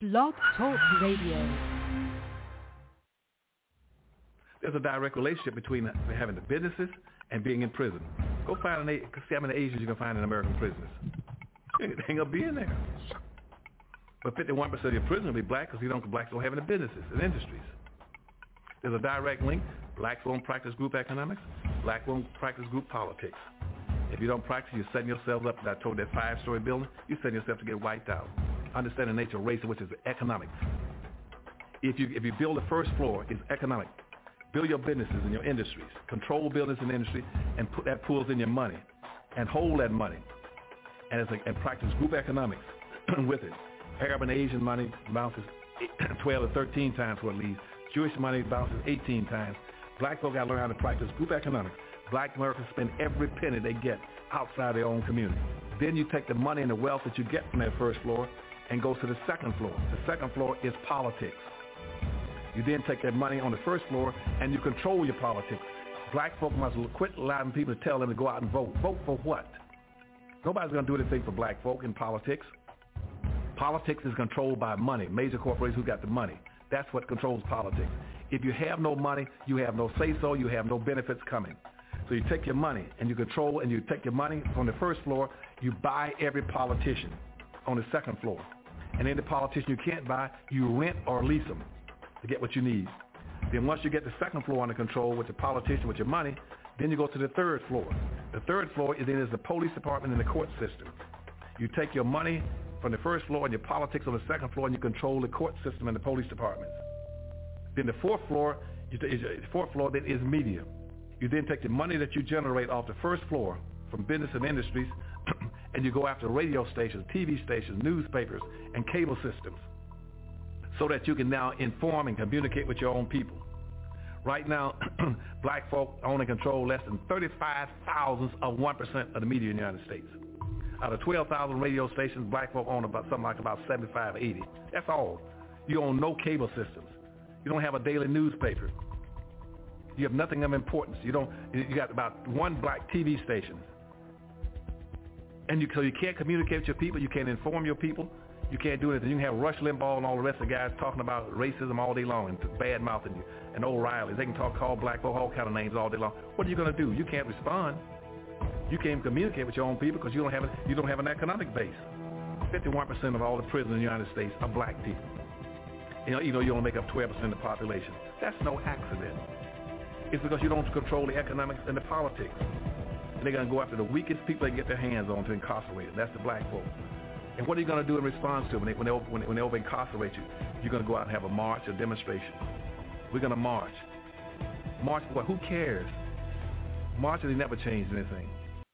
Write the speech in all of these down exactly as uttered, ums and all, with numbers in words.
Blog Talk Radio. There's a direct relationship between having the businesses and being in prison. Go find an, see how many Asians you can find in American prisons. They ain't gonna be in there. But fifty-one percent of your prison will be black because you don't blacks don't have any businesses and industries. There's a direct link. Blacks won't practice group economics. Black won't practice group politics. If you don't practice, you're setting yourself up. I told that five-story building, you're setting yourself to get wiped out. Understand the nature of race, which is economics. If you if you build the first floor, it's economic. Build your businesses and your industries. Control business and industry, and put that pulls in your money, and hold that money, and it's a, and practice group economics with it. Arab and Asian money bounces twelve or thirteen times what it leaves. Jewish money bounces eighteen times. Black folk got to learn how to practice group economics. Black Americans spend every penny they get outside their own community. Then you take the money and the wealth that you get from that first floor and go to the second floor. The second floor is politics. You then take that money on the first floor and you control your politics. Black folk must quit allowing people to tell them to go out and vote. Vote for what? Nobody's going to do anything for black folk in politics. Politics is controlled by money, major corporations who got the money. That's what controls politics. If you have no money, you have no say-so, you have no benefits coming. So you take your money and you control, and you take your money from the first floor, you buy every politician on the second floor. And any politician you can't buy, you rent or lease them to get what you need. Then once you get the second floor under control with the politician, with your money, then you go to the third floor. The third floor is then is the police department and the court system. You take your money from the first floor and your politics on the second floor, and you control the court system and the police departments. Then the fourth floor, you t- the fourth floor then is media. You then take the money that you generate off the first floor from business and industries, and you go after radio stations, T V stations, newspapers, and cable systems, so that you can now inform and communicate with your own people. Right now, black folk own and control less than thirty-five thousandths of one percent of the media in the United States. Out of twelve thousand radio stations, black folk own about something like about seventy-five, eighty. That's all. You own no cable systems. You don't have a daily newspaper. You have nothing of importance. You don't. You got about one black T V station, and you so you can't communicate with your people. You can't inform your people. You can't do anything. You can have Rush Limbaugh and all the rest of the guys talking about racism all day long and bad mouthing you, and O'Reilly. They can talk, call black folk all kind of names all day long. What are you going to do? You can't respond. You can't communicate with your own people because you don't have a, you don't have an economic base. fifty-one percent of all the prisoners in the United States are black people. You know, you know, you only make up twelve percent of the population. That's no accident. It's because you don't control the economics and the politics. And they're going to go after the weakest people they can get their hands on to incarcerate them. That's the black folk. And what are you going to do in response to them when they, when they, when they, when they over-incarcerate you? You're going to go out and have a march, a demonstration. We're going to march. March for what? Who cares? Marches, they never changed anything.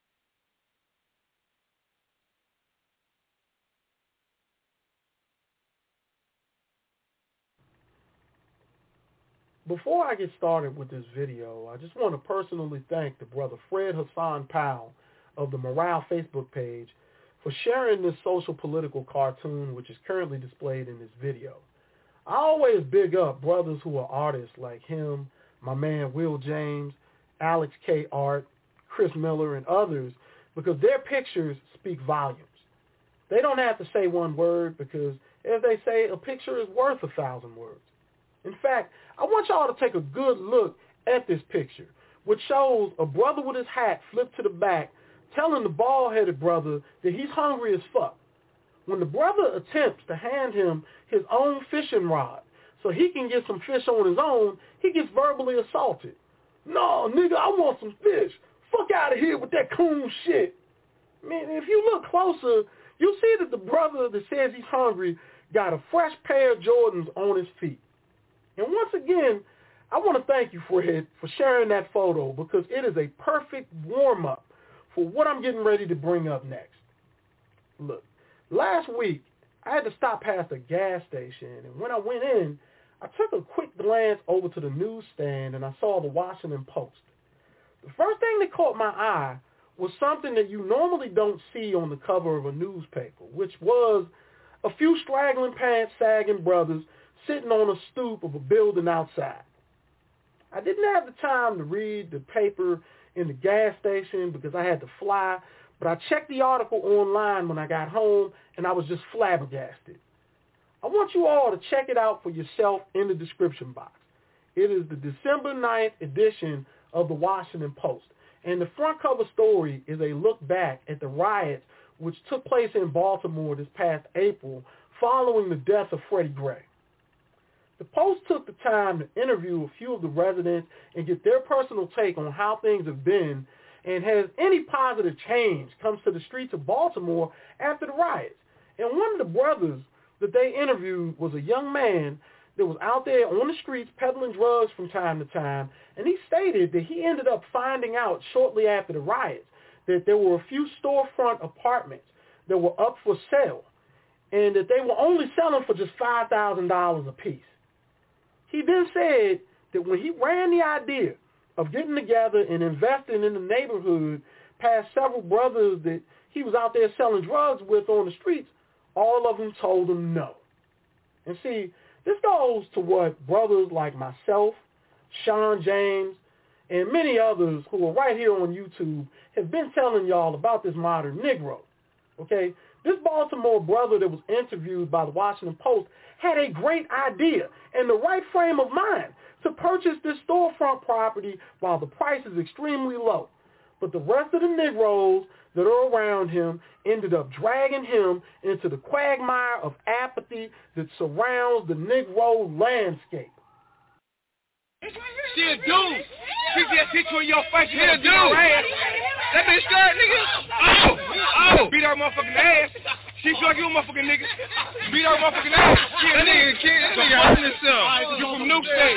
Before I get started with this video, I just want to personally thank the brother Fred Hassan Powell of the Morale Facebook page for sharing this social political cartoon, which is currently displayed in this video. I always big up brothers who are artists like him, my man Will James, Alex K. Art, Chris Miller, and others, because their pictures speak volumes. They don't have to say one word because, as they say, a picture is worth a thousand words. In fact, I want y'all to take a good look at this picture, which shows a brother with his hat flipped to the back telling the bald-headed brother that he's hungry as fuck. When the brother attempts to hand him his own fishing rod so he can get some fish on his own, he gets verbally assaulted. No, nigga, I want some fish. Fuck out of here with that coon shit. Man, if you look closer, you'll see that the brother that says he's hungry got a fresh pair of Jordans on his feet. And once again, I want to thank you, Fred, for sharing that photo because it is a perfect warm-up for what I'm getting ready to bring up next. Look, last week, I had to stop past a gas station, and when I went in, I took a quick glance over to the newsstand, and I saw the Washington Post. The first thing that caught my eye was something that you normally don't see on the cover of a newspaper, which was a few straggling pants sagging brothers sitting on a stoop of a building outside. I didn't have the time to read the paper in the gas station because I had to fly, but I checked the article online when I got home, and I was just flabbergasted. I want you all to check it out for yourself in the description box. It is the December ninth edition of the Washington Post. And the front cover story is a look back at the riots which took place in Baltimore this past April following the death of Freddie Gray. The Post took the time to interview a few of the residents and get their personal take on how things have been and has any positive change comes to the streets of Baltimore after the riots. And one of the brothers that they interviewed was a young man that was out there on the streets peddling drugs from time to time, and he stated that he ended up finding out shortly after the riots that there were a few storefront apartments that were up for sale and that they were only selling for just five thousand dollars a piece. He then said that when he ran the idea of getting together and investing in the neighborhood past several brothers that he was out there selling drugs with on the streets, all of them told him no. And see, this goes to what brothers like myself, Sean James, and many others who are right here on YouTube have been telling y'all about this modern Negro. Okay? This Baltimore brother that was interviewed by the Washington Post had a great idea and the right frame of mind to purchase this storefront property while the price is extremely low. But the rest of the Negroes that are around him ended up dragging him into the quagmire of apathy that surrounds the Negro landscape. She a dude. She just hit you in your face. She a dude. That bitch scared, nigga. Oh, oh. Beat her motherfucking ass. She feel like you a motherfucking nigga. Beat her motherfucking ass. She a nigga, kid. That nigga hurting himself. You from New State.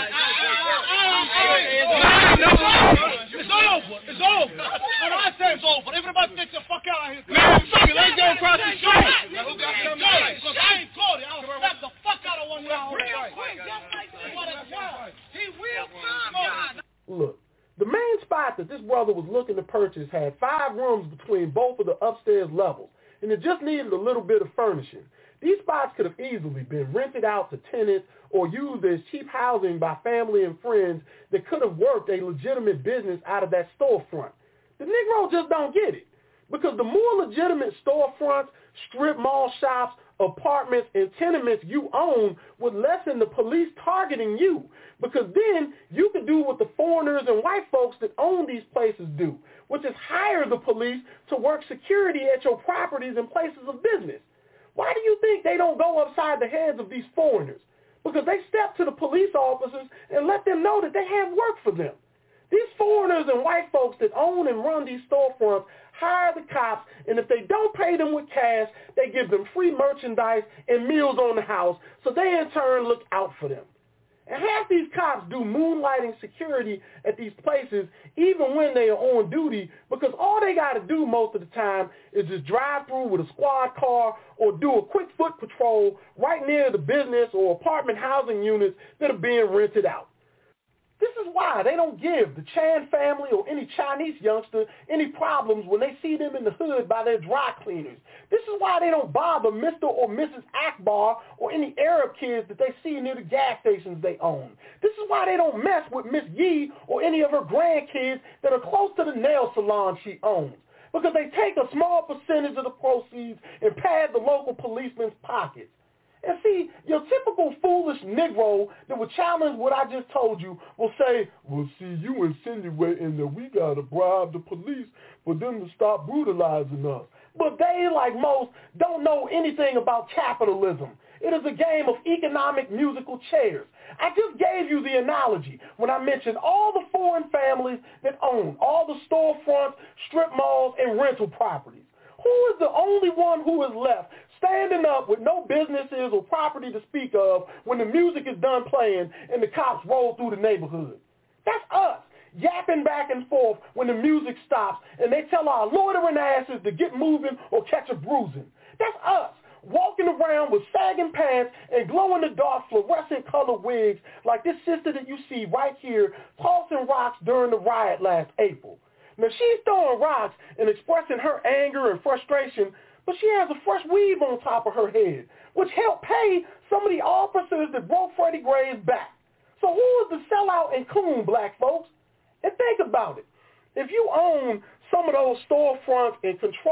It's over. It's over. When I say it's over, everybody get the fuck out of here. Man, fuck it. Let's go across the street. Who got them guys? Because I ain't caught it. I'll slap the fuck out of one now. Real quick, just like this. What a time. He will come. Look, the main spot that this brother was looking to purchase had five rooms between both of the upstairs levels, and it just needed a little bit of furnishing. These spots could have easily been rented out to tenants or used as cheap housing by family and friends that could have worked a legitimate business out of that storefront. The Negro just don't get it, because the more legitimate storefronts, strip mall shops, apartments, and tenements you own would lessen the police targeting you, because then you could do what the foreigners and white folks that own these places do, which is hire the police to work security at your properties and places of business. Why do you think they don't go upside the heads of these foreigners? Because they step to the police officers and let them know that they have work for them. These foreigners and white folks that own and run these storefronts hire the cops, and if they don't pay them with cash, they give them free merchandise and meals on the house, so they in turn look out for them. And half these cops do moonlighting security at these places even when they are on duty, because all they got to do most of the time is just drive through with a squad car or do a quick foot patrol right near the business or apartment housing units that are being rented out. This is why they don't give the Chan family or any Chinese youngster any problems when they see them in the hood by their dry cleaners. This is why they don't bother Mister or Missus Akbar or any Arab kids that they see near the gas stations they own. This is why they don't mess with Miss Yee or any of her grandkids that are close to the nail salon she owns, because they take a small percentage of the proceeds and pad the local policeman's pockets. And see, your typical foolish Negro that would challenge what I just told you will say, well, see, you insinuating that we got to bribe the police for them to stop brutalizing us. But they, like most, don't know anything about capitalism. It is a game of economic musical chairs. I just gave you the analogy when I mentioned all the foreign families that own all the storefronts, strip malls, and rental properties. Who is the only one who is left standing up with no businesses or property to speak of when the music is done playing and the cops roll through the neighborhood? That's us, yapping back and forth when the music stops and they tell our loitering asses to get moving or catch a bruising. That's us, walking around with sagging pants and glow-in-the-dark fluorescent color wigs like this sister that you see right here tossing rocks during the riot last April. Now, she's throwing rocks and expressing her anger and frustration, but she has a fresh weave on top of her head, which helped pay some of the officers that broke Freddie Gray's back. So who is the sellout and coon, black folks? And think about it. If you own some of those storefronts and control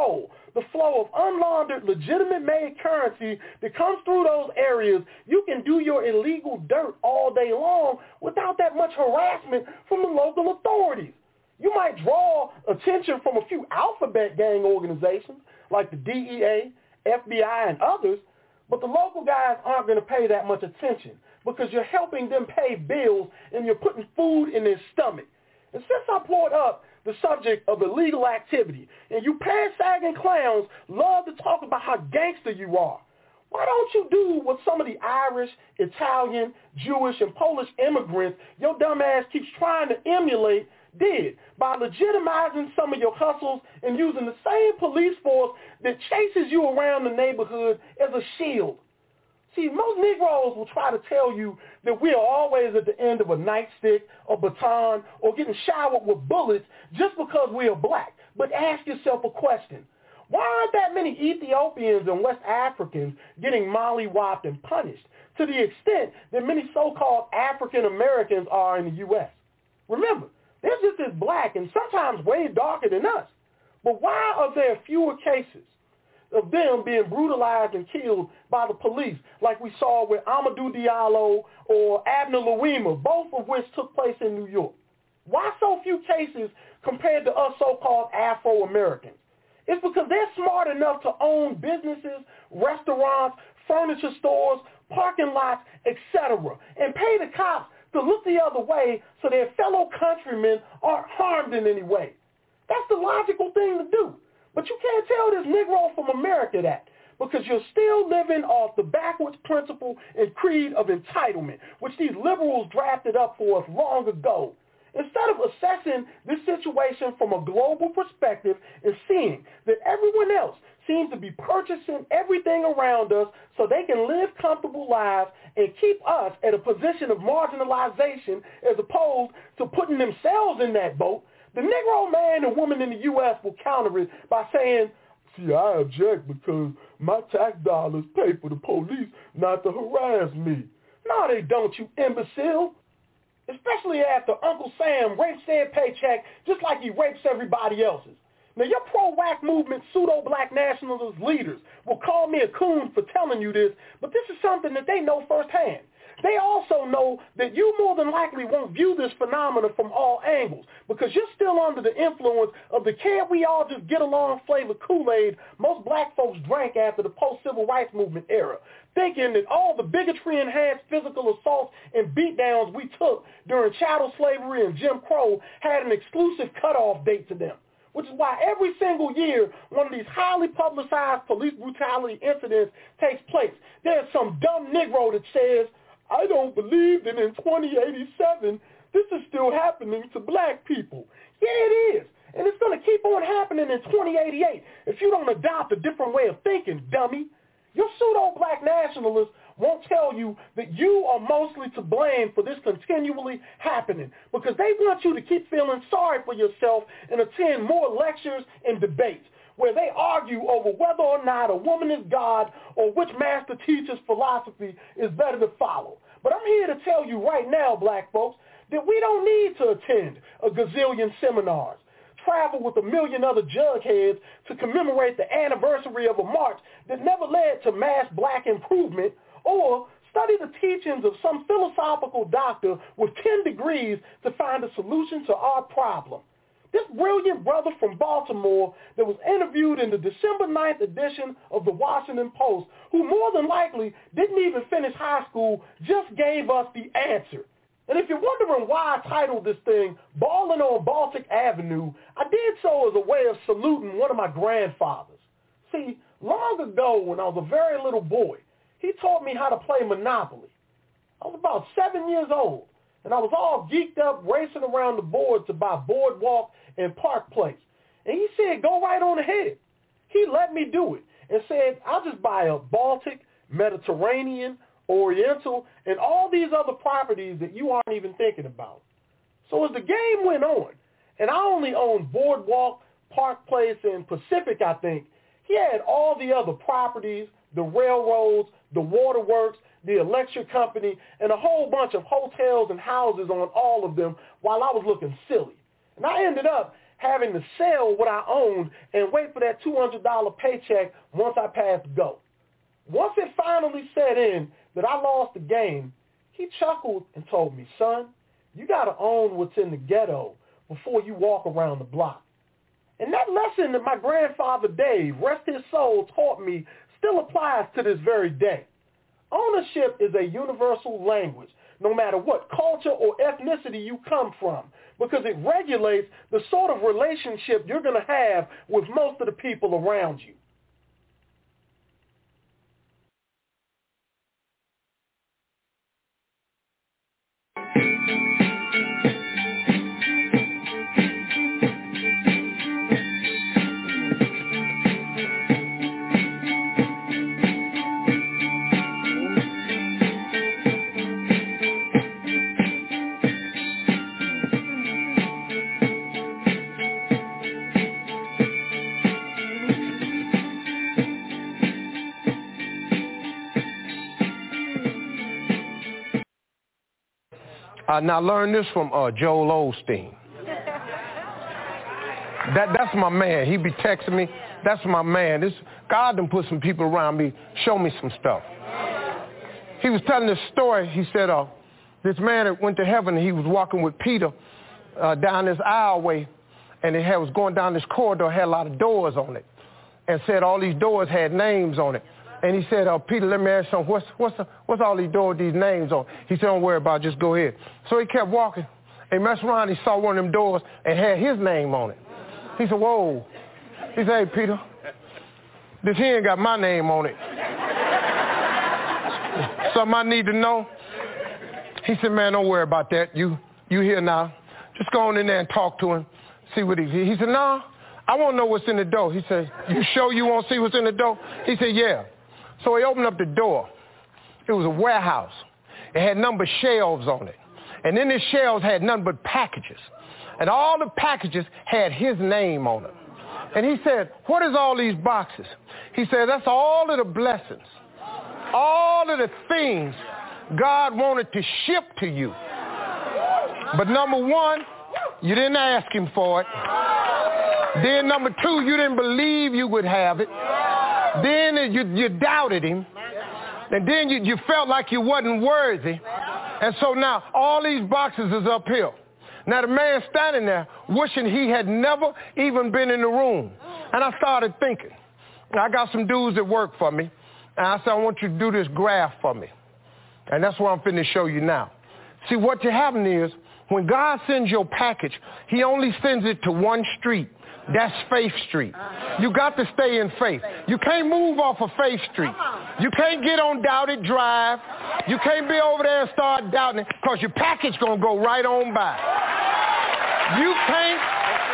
the flow of unlaundered, legitimate-made currency that comes through those areas, you can do your illegal dirt all day long without that much harassment from the local authorities. You might draw attention from a few alphabet gang organizations like the D E A, F B I, and others, but the local guys aren't going to pay that much attention because you're helping them pay bills and you're putting food in their stomach. And since I brought up the subject of illegal activity, and you pants-sagging clowns love to talk about how gangster you are, why don't you do what some of the Irish, Italian, Jewish, and Polish immigrants your dumb ass keeps trying to emulate did by legitimizing some of your hustles and using the same police force that chases you around the neighborhood as a shield? See, most Negroes will try to tell you that we are always at the end of a nightstick or baton or getting showered with bullets just because we are black. But ask yourself a question. Why aren't that many Ethiopians and West Africans getting mollywopped and punished to the extent that many so-called African Americans are in the U S? Remember, they're just as black and sometimes way darker than us. But why are there fewer cases of them being brutalized and killed by the police, like we saw with Amadou Diallo or Abner Louima, both of which took place in New York? Why so few cases compared to us so-called Afro-Americans? It's because they're smart enough to own businesses, restaurants, furniture stores, parking lots, et cetera, and pay the cops to look the other way so their fellow countrymen aren't harmed in any way. That's the logical thing to do. But you can't tell this Negro from America that, because you're still living off the backwards principle and creed of entitlement, which these liberals drafted up for us long ago. Instead of assessing this situation from a global perspective and seeing that everyone else seems to be purchasing everything around us so they can live comfortable lives and keep us at a position of marginalization as opposed to putting themselves in that boat, the Negro man and woman in the U S will counter it by saying, see, I object because my tax dollars pay for the police not to harass me. No, they don't, you imbecile. Especially after Uncle Sam rapes their paycheck just like he rapes everybody else's. Now, your pro-whack movement pseudo-black nationalist leaders will call me a coon for telling you this, but this is something that they know firsthand. They also know that you more than likely won't view this phenomenon from all angles because you're still under the influence of the can't we all just get along flavor Kool-Aid most black folks drank after the post-civil rights movement era, thinking that all the bigotry-enhanced physical assaults and beatdowns we took during chattel slavery and Jim Crow had an exclusive cutoff date to them. Which is why every single year one of these highly publicized police brutality incidents takes place. There's some dumb Negro that says, I don't believe that in twenty eighty-seven this is still happening to black people. Yeah, it is. And it's going to keep on happening in twenty eighty-eight if you don't adopt a different way of thinking, dummy. Your pseudo-black nationalists won't tell you that you are mostly to blame for this continually happening because they want you to keep feeling sorry for yourself and attend more lectures and debates where they argue over whether or not a woman is God or which master teacher's philosophy is better to follow. But I'm here to tell you right now, black folks, that we don't need to attend a gazillion seminars, travel with a million other jugheads to commemorate the anniversary of a march that never led to mass black improvement, or study the teachings of some philosophical doctor with ten degrees to find a solution to our problem. This brilliant brother from Baltimore that was interviewed in the December ninth edition of the Washington Post, who more than likely didn't even finish high school, just gave us the answer. And if you're wondering why I titled this thing Ballin' on Baltic Avenue, I did so as a way of saluting one of my grandfathers. See, long ago when I was a very little boy, he taught me how to play Monopoly. I was about seven years old, and I was all geeked up racing around the board to buy Boardwalk and Park Place. And he said, go right on ahead. He let me do it and said, I'll just buy a Baltic, Mediterranean, Oriental, and all these other properties that you aren't even thinking about. So as the game went on, and I only owned Boardwalk, Park Place, and Pacific, I think, he had all the other properties, the railroads, the waterworks, the electric company, and a whole bunch of hotels and houses on all of them while I was looking silly. And I ended up having to sell what I owned and wait for that two hundred dollars paycheck once I passed go. Once it finally set in that I lost the game, he chuckled and told me, son, you got to own what's in the ghetto before you walk around the block. And that lesson that my grandfather Dave, rest his soul, taught me still applies to this very day. Ownership is a universal language, no matter what culture or ethnicity you come from, because it regulates the sort of relationship you're going to have with most of the people around you. Uh, now, I learned this from uh, Joel Osteen. That, that's my man. He be texting me. That's my man. This, God done put some people around me, show me some stuff. He was telling this story. He said uh, this man that went to heaven, he was walking with Peter uh, down this aisleway, and it had, was going down this corridor, had a lot of doors on it, and said all these doors had names on it. And he said, uh, Peter, let me ask you something. What's, what's, the, what's all these doors, these names on? He said, don't worry about it. Just go ahead. So he kept walking. And he messed around. He saw one of them doors and had his name on it. He said, whoa. He said, hey, Peter, this here ain't got my name on it. Something I need to know? He said, man, don't worry about that. You, you here now. Just go on in there and talk to him. See what he He said, no, I want to know what's in the door. He said, you sure you want to see what's in the door? He said, yeah. So he opened up the door. It was a warehouse. It had numbered shelves on it. And in the shelves had none but packages. And all the packages had his name on them. And he said, what is all these boxes? He said, that's all of the blessings, all of the things God wanted to ship to you. But number one, you didn't ask him for it. Then number two, you didn't believe you would have it. Then you, you doubted him. And then you, you felt like you wasn't worthy. And so now all these boxes is up here. Now the man standing there wishing he had never even been in the room. And I started thinking. I got some dudes that work for me. And I said, I want you to do this graph for me. And that's what I'm finna show you now. See, what happening is when God sends your package, he only sends it to one street. That's Faith Street. You got to stay in faith. You can't move off of Faith Street. You can't get on Doubted Drive. You can't be over there and start doubting it because your package going to go right on by. You can't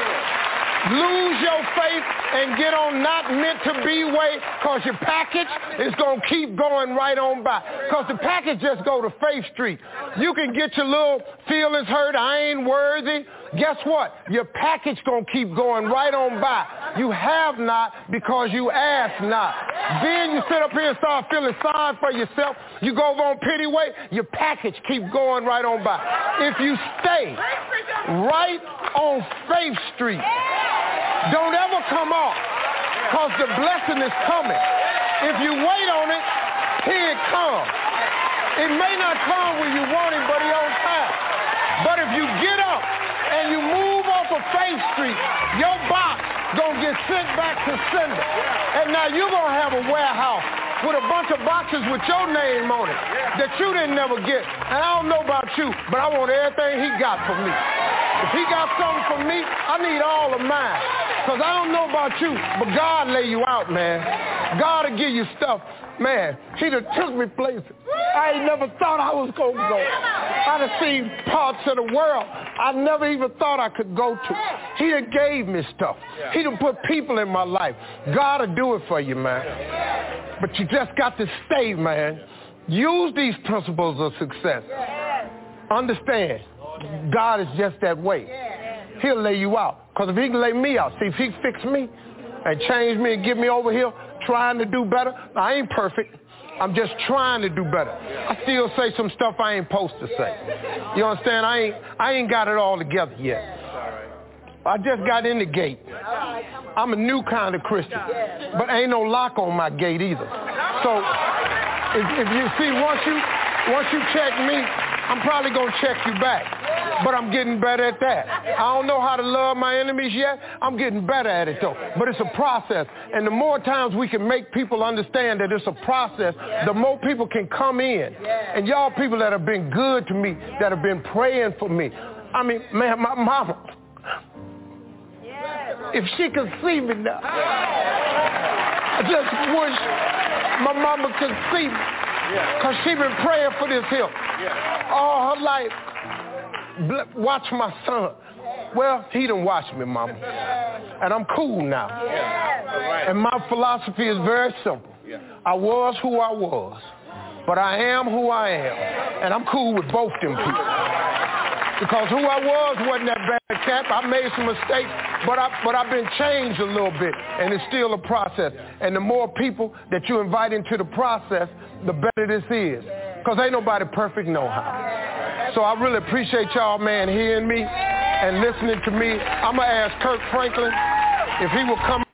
lose your faith and get on not meant to be way because your package is going to keep going right on by. Because the package just go to Faith Street. You can get your little feelings hurt. I ain't worthy. Guess what? Your package going to keep going right on by. You have not because you ask not. Then you sit up here and start feeling sorry for yourself. You go over on pity way, your package keep going right on by. If you stay right on Faith Street, don't ever come off because the blessing is coming. If you wait on it, here it comes. It may not come when you want it, but it's on time. But if you get up and you move off of Faith Street, your box gonna get sent back to sender. And now you're gonna have a warehouse with a bunch of boxes with your name on it that you didn't never get. And I don't know about you, but I want everything he got for me. If he got something for me, I need all of mine. Because I don't know about you, but God lay you out, man. God will give you stuff. Man, he done took me places I ain't never thought I was going to go. I done seen parts of the world I never even thought I could go to. He done gave me stuff. He done put people in my life. God will do it for you, man. But you just got to stay, man. Use these principles of success. Understand, God is just that way. He'll lay you out. Because if he can lay me out, see, if he fix me and change me and get me over here trying to do better, I ain't perfect. I'm just trying to do better. I still say some stuff I ain't supposed to say. You understand? I ain't, I ain't got it all together yet. I just got in the gate. I'm a new kind of Christian, but ain't no lock on my gate either. So if, if you see, once you once you check me, I'm probably gonna check you back. But I'm getting better at that. I don't know how to love my enemies yet. I'm getting better at it though. But it's a process. And the more times we can make people understand that it's a process, the more people can come in. And y'all people that have been good to me, that have been praying for me. I mean, man, my mama, if she could see me now, I just wish my mama could see me. Because she been praying for this here all her life. Watch my son. Well, he done watched me, mama. And I'm cool now. And my philosophy is very simple. I was who I was, but I am who I am. And I'm cool with both them people. Because who I was wasn't that bad, Cap. I made some mistakes, but, I, but I've been changed a little bit, and it's still a process. And the more people that you invite into the process, the better this is. Because ain't nobody perfect no how. So I really appreciate y'all, man, hearing me and listening to me. I'm going to ask Kirk Franklin if he will come.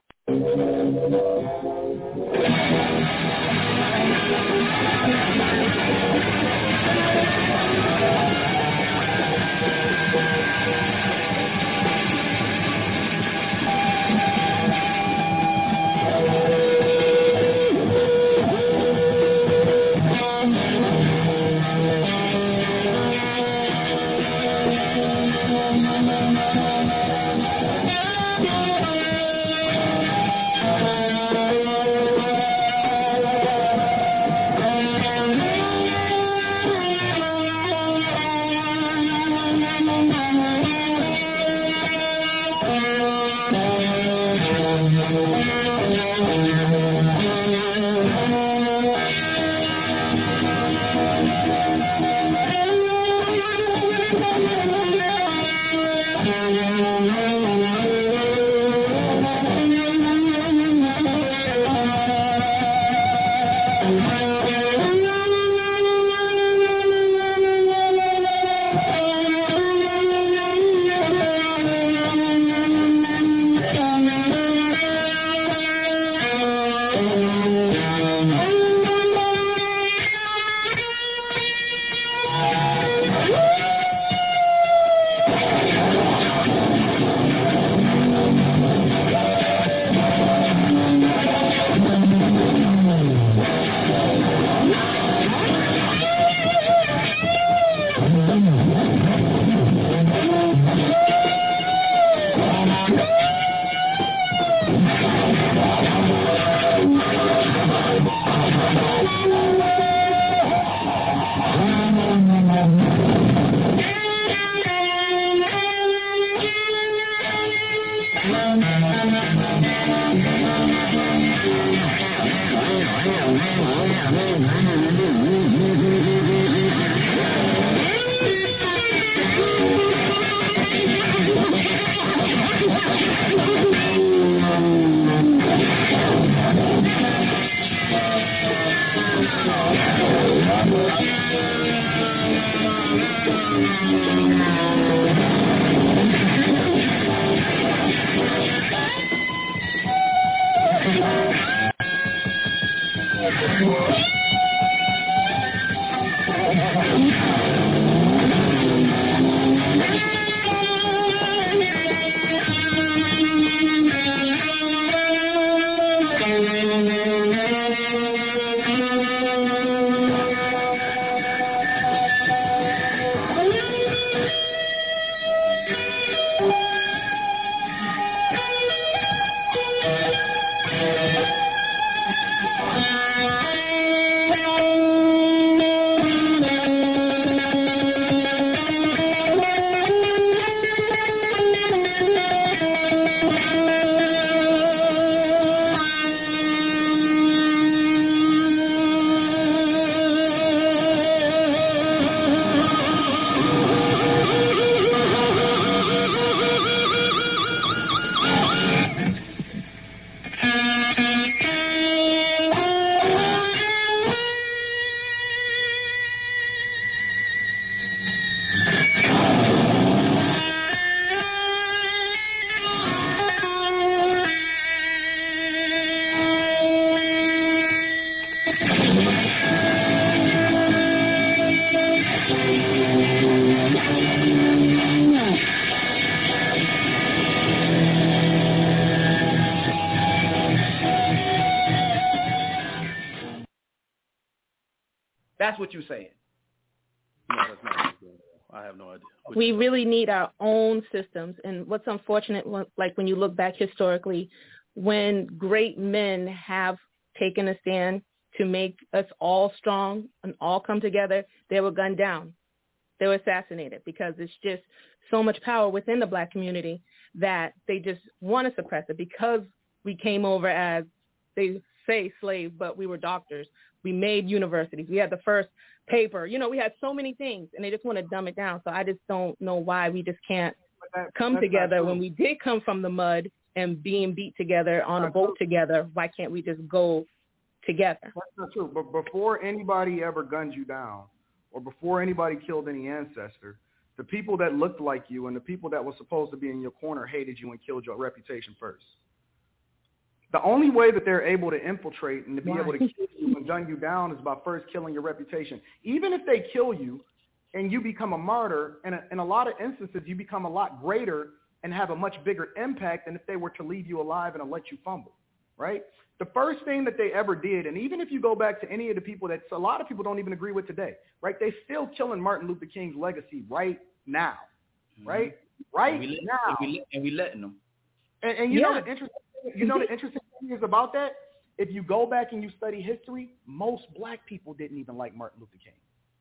That's what you're saying. No, that's not. I have no idea. What we really need our own systems. And what's unfortunate, like when you look back historically, when great men have taken a stand to make us all strong and all come together, they were gunned down. They were assassinated because it's just so much power within the black community that they just want to suppress it because we came over as, they say slaves, but we were doctors. We made universities. We had the first paper. You know, we had so many things, and they just want to dumb it down. So I just don't know why we just can't that, come together when we did come from the mud and being beat together on that's a boat true. together. Why can't we just go together? That's not true. But before anybody ever gunned you down or before anybody killed any ancestor, the people that looked like you and the people that were supposed to be in your corner hated you and killed your reputation first. The only way that they're able to infiltrate and to be Why? able to kill you and gun you down is by first killing your reputation. Even if they kill you and you become a martyr, in a, in a lot of instances, you become a lot greater and have a much bigger impact than if they were to leave you alive and let you fumble, right? The first thing that they ever did, and even if you go back to any of the people that a lot of people don't even agree with today, right? They're still killing Martin Luther King's legacy right now, right? Mm-hmm. Right and we let, now. And we, let, and we letting them. And, and you yeah. know the interesting You know the interesting thing is about that? If you go back and you study history, most black people didn't even like Martin Luther King.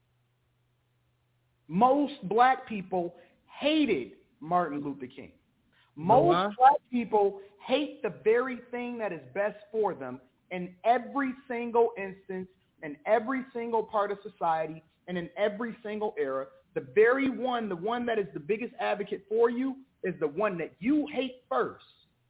Most black people hated Martin Luther King. Most uh-huh. black people hate the very thing that is best for them in every single instance, in every single part of society, and in every single era. The very one, the one that is the biggest advocate for you is the one that you hate first.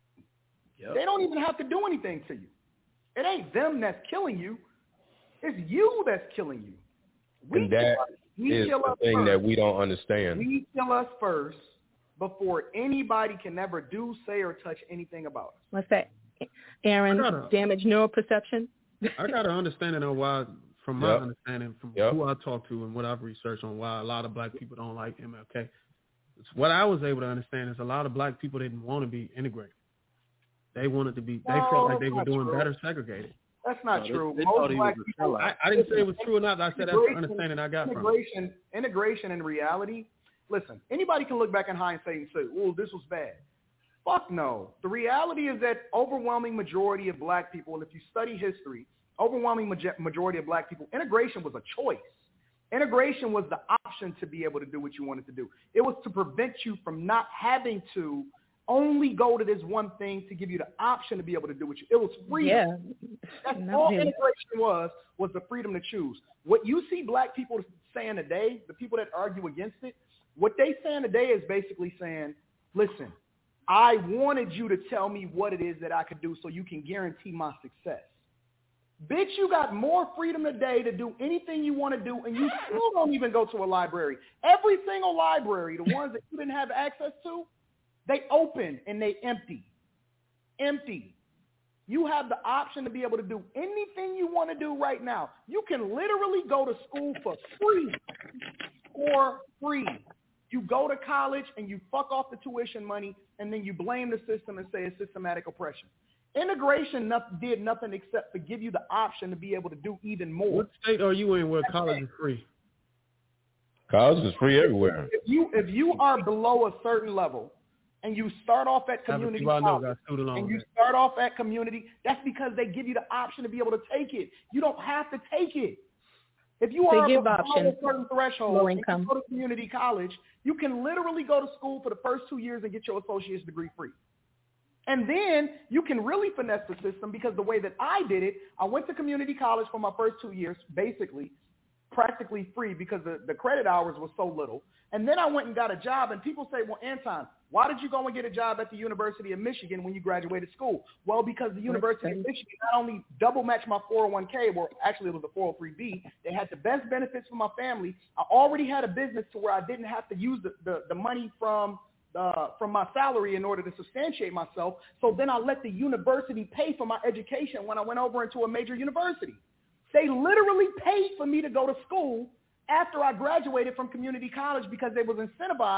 Yep. They don't even have to do anything to you. It ain't them that's killing you. It's you that's killing you. We and that we is kill the us thing first. that we don't understand. We kill us first before anybody can ever do, say, or touch anything about us. What's that, Aaron? Gotta, damage neural perception? I got an understanding of why, from my yep. understanding, from yep. who I talk to and what I've researched on why a lot of black people don't like M L K. It's what I was able to understand is a lot of black people didn't want to be integrated. They wanted to be, they no, felt like they were doing true. better segregated. That's not no, true. They, they Most black people, I, I didn't say it was true or not. I said that's the understanding I got integration, from it. Integration and reality. Listen, anybody can look back in hindsight and say, oh, this was bad. Fuck no. The reality is that overwhelming majority of black people, and if you study history, overwhelming majority of black people, integration was a choice. Integration was the option to be able to do what you wanted to do. It was to prevent you from not having to only go to this one thing to give you the option to be able to do what you, it was freedom. Yeah. That's Not all really. integration was, was the freedom to choose. What you see black people saying today, the people that argue against it, what they saying today is basically saying, listen, I wanted you to tell me what it is that I could do so you can guarantee my success. Bitch, you got more freedom today to do anything you want to do, and you still don't even go to a library. Every single library, the ones that you didn't have access to, they open and they empty. Empty. You have the option to be able to do anything you want to do right now. You can literally go to school for free. For free. You go to college and you fuck off the tuition money, and then you blame the system and say it's systematic oppression. Integration not, did nothing except to give you the option to be able to do even more. What state are you in where college is free? College is free everywhere. If you if you are below a certain level, and you start off at community college, and you start off at community, that's because they give you the option to be able to take it. You don't have to take it. If you are below a certain threshold and you go to community college, you can literally go to school for the first two years and get your associate's degree free. And then you can really finesse the system because the way that I did it, I went to community college for my first two years, basically, practically free because the, the credit hours were so little. And then I went and got a job, and people say, well, Anton, why did you go and get a job at the University of Michigan when you graduated school? Well, because the University of Michigan not only double matched my four oh one k, well, actually it was a four oh three b, they had the best benefits for my family. I already had a business to where I didn't have to use the, the, the money from uh, from my salary in order to substantiate myself. So then I let the university pay for my education when I went over into a major university. They literally paid for me to go to school after I graduated from community college because they was incentivized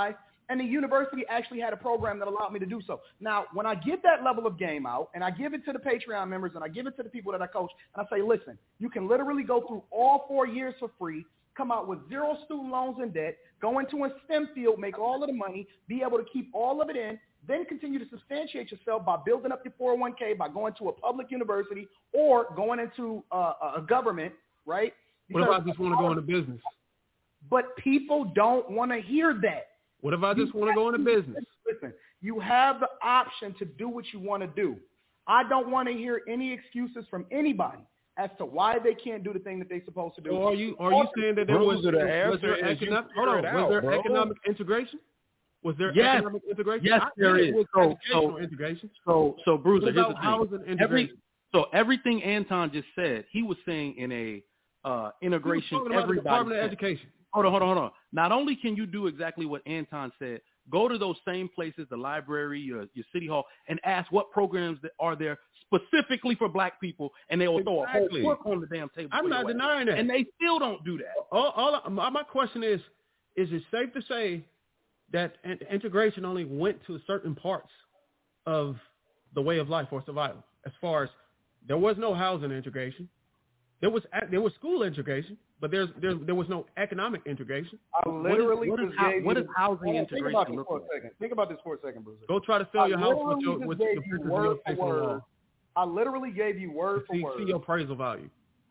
and the university actually had a program that allowed me to do so. Now, when I give that level of game out, and I give it to the Patreon members, and I give it to the people that I coach, and I say, listen, you can literally go through all four years for free, come out with zero student loans and debt, go into a STEM field, make all of the money, be able to keep all of it in, then continue to substantiate yourself by building up your four oh one k, by going to a public university or going into uh, a government, right? Because what if I just want to go into business? But people don't want to hear that. What if I just want to go into business? Listen, you have the option to do what you want to do. I don't want to hear any excuses from anybody as to why they can't do the thing that they're supposed to do. So are you are you saying that there was, was, was there economic hold on, was there out, economic integration? Was there yes. economic integration? Yes, I there is. Was so, so, integration. So, so Bruiser, here's the thing. Every, so everything Anton just said, he was saying in a uh, integration. Everybody. Department of Education. Hold on, hold on, hold on. Not only can you do exactly what Anton said, go to those same places, the library, your, your city hall, and ask what programs that are there specifically for black people, and they will exactly. throw a whole book on the damn table. I'm not denying that. And they still don't do that. All, all, my question is, is it safe to say that integration only went to certain parts of the way of life or survival? As far as there was no housing integration, there was there was school integration, but there's, there's there was no economic integration. I literally what is, what is, what is housing on, integration? Think about this for a second. Think about this for a second, Bruce. Go try to sell I your house with your with gave the you pictures word of your for word. I literally gave you word see, for word. See your appraisal value.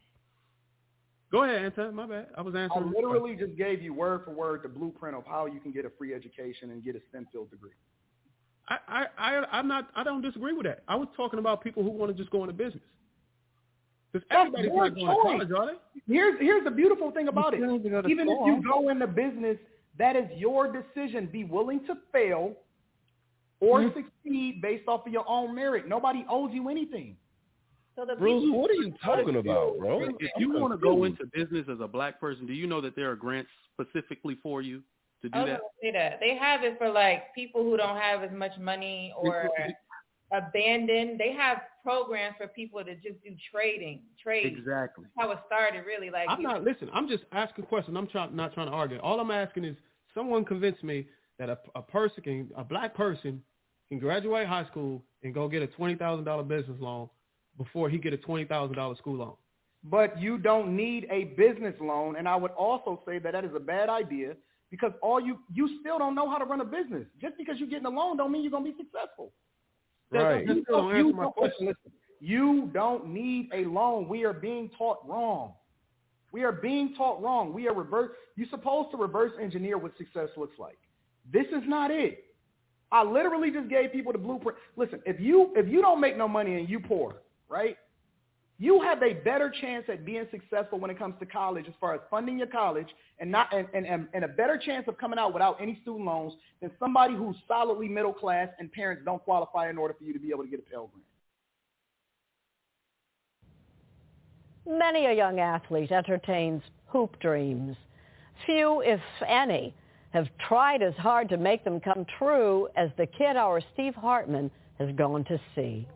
Go ahead, Anton. My bad. I was answering. I literally just gave you word for word the blueprint of how you can get a free education and get a STEM field degree. I, I, I, I'm not. I don't disagree with that. I was talking about people who want to just go into business. Because everybody's not going to college, are they? Here's here's the beautiful thing about it. Even if you go into business, that is your decision. Be willing to fail or mm-hmm. succeed based off of your own merit. Nobody owes you anything. So the Bruce, what are you talking about, bro? If you want to go into business as a black person, do you know that there are grants specifically for you to do I was that? gonna say that. They have it for like people who don't have as much money or abandoned. They have programs for people to just do trading, trade. Exactly. That's how it started, really. Like I'm not listen. I'm just asking a question. I'm trying, not trying to argue. All I'm asking is someone convince me that a, a person can, a black person can graduate high school and go get a twenty thousand dollar business loan before he get a twenty thousand dollar school loan. But you don't need a business loan, and I would also say that that is a bad idea because all you you still don't know how to run a business. Just because you're getting a loan don't mean you're gonna be successful. Right. You, don't you, answer my question. Listen, you don't need a loan. We are being taught wrong. We are being taught wrong. We are reverse. You're supposed to reverse engineer what success looks like. This is not it. I literally just gave people the blueprint. Listen, if you if you don't make no money and you poor, right? You have a better chance at being successful when it comes to college as far as funding your college and not and, and, and a better chance of coming out without any student loans than somebody who's solidly middle class and parents don't qualify in order for you to be able to get a Pell Grant. Many a young athlete entertains hoop dreams. Few, if any, have tried as hard to make them come true as the kid our Steve Hartman has gone to see.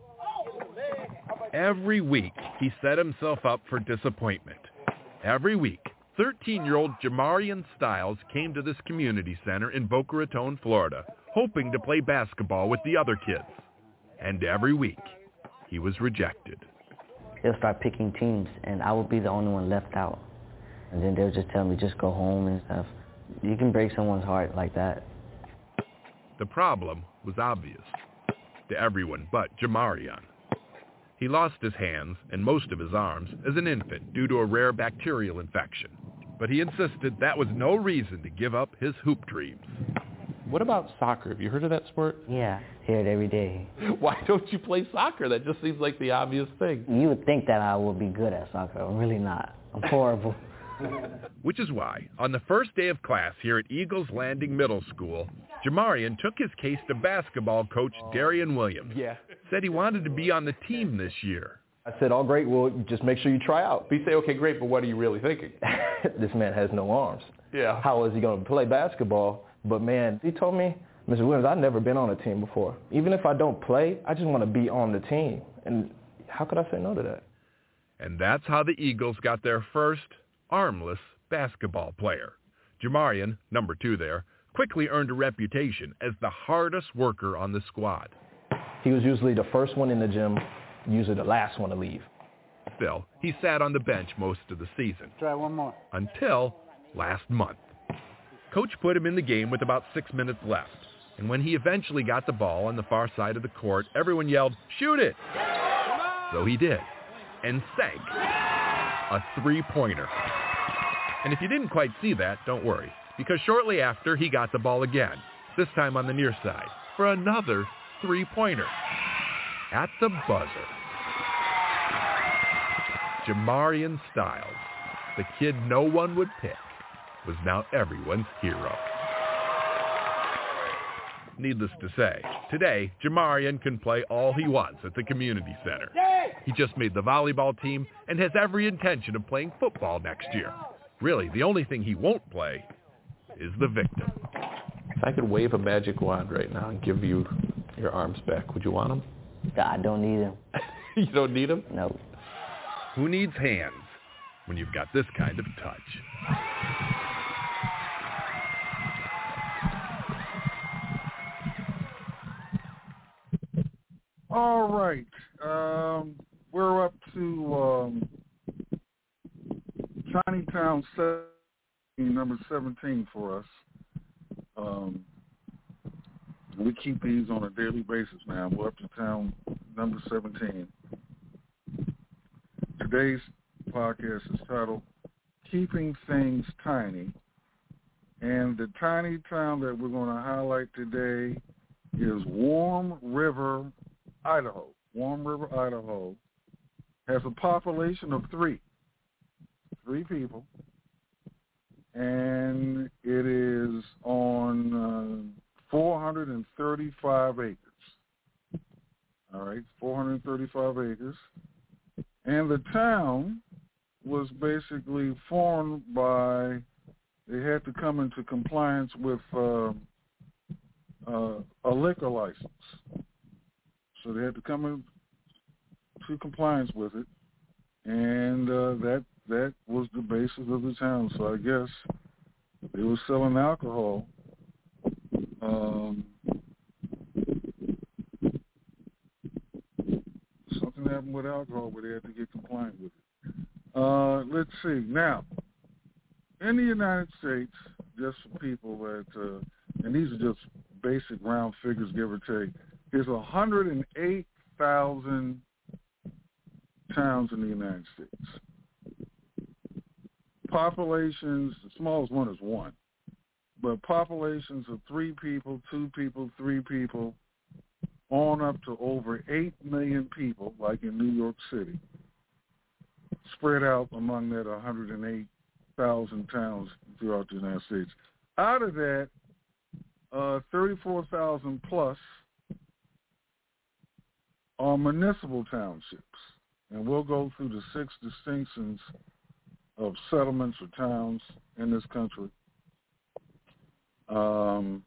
Every week, he set himself up for disappointment. Every week, thirteen-year-old Jamarian Styles came to this community center in Boca Raton, Florida, hoping to play basketball with the other kids. And every week, he was rejected. They'll start picking teams, and I would be the only one left out. And then they'll just tell me, just go home and stuff. You can break someone's heart like that. The problem was obvious to everyone but Jamarian. He lost his hands and most of his arms as an infant due to a rare bacterial infection, but he insisted that was no reason to give up his hoop dreams. What about soccer? Have you heard of that sport? Yeah, hear it every day. Why don't you play soccer? That just seems like the obvious thing. You would think that I would be good at soccer. I'm really not. I'm horrible. Which is why, on the first day of class here at Eagles Landing Middle School, Jamarian took his case to basketball coach Darian Williams. Yeah. Said he wanted to be on the team this year. I said, all great, well, just make sure you try out. But you say, okay, great, but what are you really thinking? This man has no arms. Yeah. How is he going to play basketball? But, man, he told me, Mister Williams, I've never been on a team before. Even if I don't play, I just want to be on the team. And how could I say no to that? And that's how the Eagles got their first armless basketball player. Jamarian, number two there, quickly earned a reputation as the hardest worker on the squad. He was usually the first one in the gym, usually the last one to leave. Still, he sat on the bench most of the season. Try one more. Until last month. Coach put him in the game with about six minutes left. And when he eventually got the ball on the far side of the court, everyone yelled, "Shoot it!" So he did. And sank a three-pointer. And if you didn't quite see that, don't worry. Because shortly after, he got the ball again. This time on the near side. For another three-pointer. At the buzzer. Jamarian Styles, the kid no one would pick, was now everyone's hero. Needless to say, today, Jamarian can play all he wants at the community center. He just made the volleyball team and has every intention of playing football next year. Really, the only thing he won't play is the victim. If I could wave a magic wand right now and give you your arms back, would you want them? I don't need them. You don't need them? No. Who needs hands when you've got this kind of touch? All right. Um, we're up to um, Tiny Town seventeen, number seventeen for us. Um, we keep these on a daily basis now. We're up to town number seventeen. Today's podcast is titled Keeping Things Tiny. And the tiny town that we're going to highlight today is Warm River, Idaho. Warm River, Idaho has a population of three. Three people. And it is on uh, four hundred thirty-five acres. All right, four hundred thirty-five acres. And the town was basically formed by, they had to come into compliance with uh, uh, a liquor license. So they had to come into compliance with it. And uh, that that was the basis of the town. So I guess they were selling alcohol. Um, something happened with alcohol, but they had to get compliant with it. Uh, let's see. Now, in the United States, just for people that, uh, and these are just basic round figures, give or take, there's one hundred eight thousand towns in the United States. Populations, the smallest one is one, but populations of three people, two people, three people, on up to over eight million people, like in New York City, spread out among that one hundred eight thousand towns throughout the United States. Out of that, uh, thirty-four thousand plus are municipal townships. And we'll go through the six distinctions of settlements or towns in this country. Um,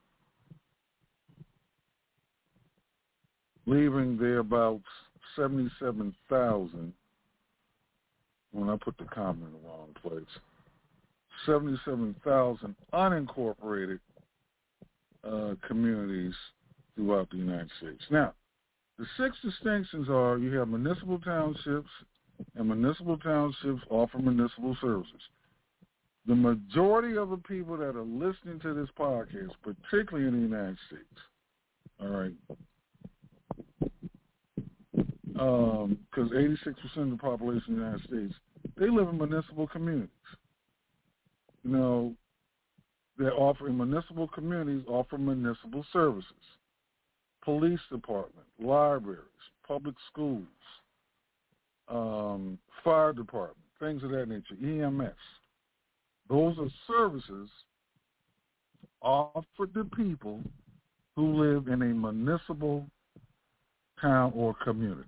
leaving there about seventy-seven thousand, when I put the comma in the wrong place, seventy-seven thousand unincorporated uh, communities throughout the United States. Now, the six distinctions are you have municipal townships, and municipal townships offer municipal services. The majority of the people that are listening to this podcast, particularly in the United States, all right, because um, eighty-six percent of the population in the United States, they live in municipal communities. You know, they offer, in municipal communities, offer municipal services. Police department, libraries, public schools, um, fire department, things of that nature, E M S. Those are services offered to people who live in a municipal town or community.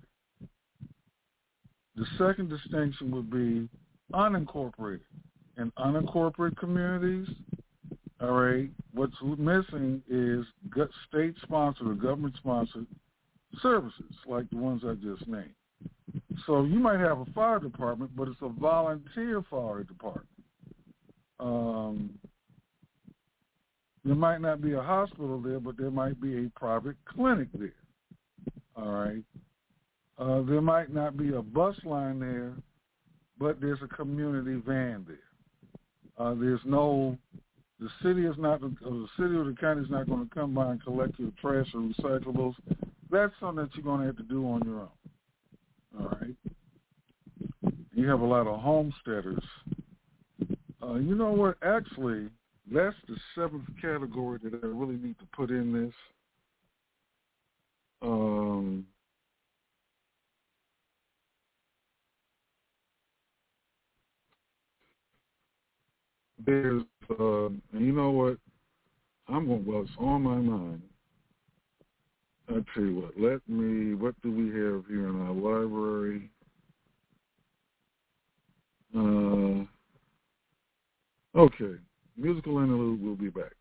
The second distinction would be unincorporated. In unincorporated communities, all right, what's missing is state-sponsored or government-sponsored services like the ones I just named. So you might have a fire department, but it's a volunteer fire department. Um, There might not be a hospital there, but there might be a private clinic there. All right. Uh, there might not be a bus line there, but there's a community van there. Uh, there's no, the city is not, or the city or the county is not going to come by and collect your trash or recyclables. That's something that you're going to have to do on your own. All right. You have a lot of homesteaders. Uh, you know what? Actually, that's the seventh category that I really need to put in this. Um, there's, uh, and you know what? I'm going, well, it's on my mind. I'll tell you what, let me, what do we have here in our library? Uh, okay, musical interlude, we'll be back.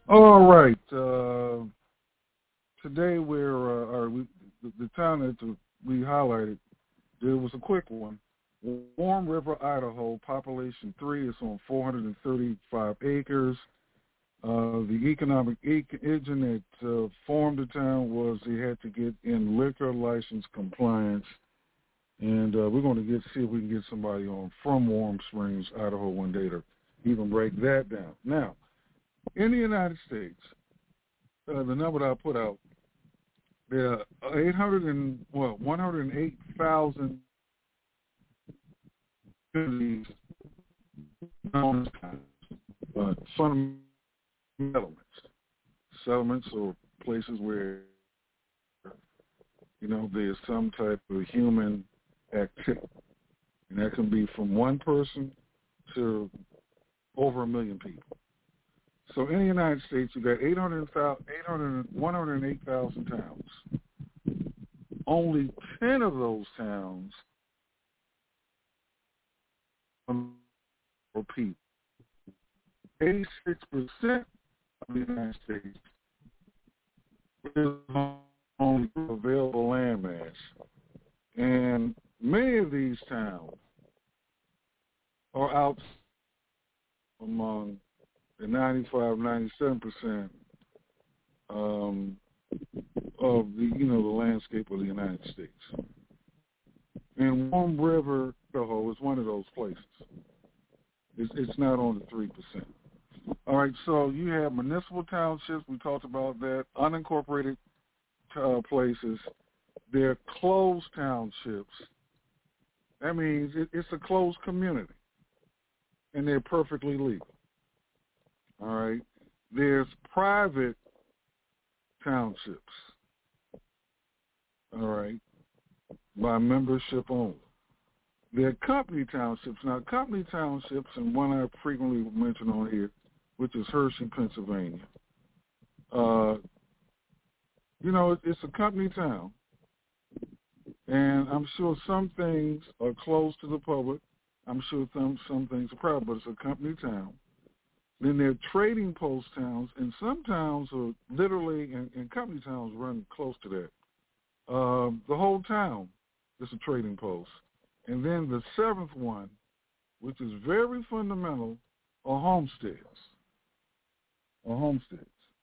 All right. Uh, today we're, uh, or we, the, the town that we highlighted, there was a quick one. Warm River, Idaho, population three. It's on four hundred thirty-five acres. Uh, the economic agent that uh, formed the town was he had to get in liquor license compliance. And uh, we're going to get see if we can get somebody on from Warm Springs, Idaho, one day to even break that down. Now, in the United States, uh, the number that I put out, there are eight hundred and well, one hundred eight thousand communities known as uh, fundamental settlements. Settlements or places where you know there's some type of human activity, and that can be from one person to over a million people. So in the United States, you've got eight hundred, one hundred eight thousand towns. Only ten of those towns are people. eighty-six percent of the United States is on available land mass. And many of these towns are out among the ninety-five, ninety-seven percent um, of the, you know, the landscape of the United States. And Warm River, Idaho, is one of those places. It's, it's not on the three percent. All right, so you have municipal townships. We talked about that. Unincorporated uh, places. They're closed townships. That means it, it's a closed community, and they're perfectly legal. All right. There's private townships. All right. By membership only. There are company townships. Now, company townships, and one I frequently mention on here, which is Hershey, Pennsylvania. Uh, you know, it, it's a company town, and I'm sure some things are closed to the public. I'm sure some, some things are private, but it's a company town. Then there are trading post towns, and some towns are literally, and, and company towns run close to that. Uh, the whole town is a trading post. And then the seventh one, which is very fundamental, are homesteads. Are homesteads.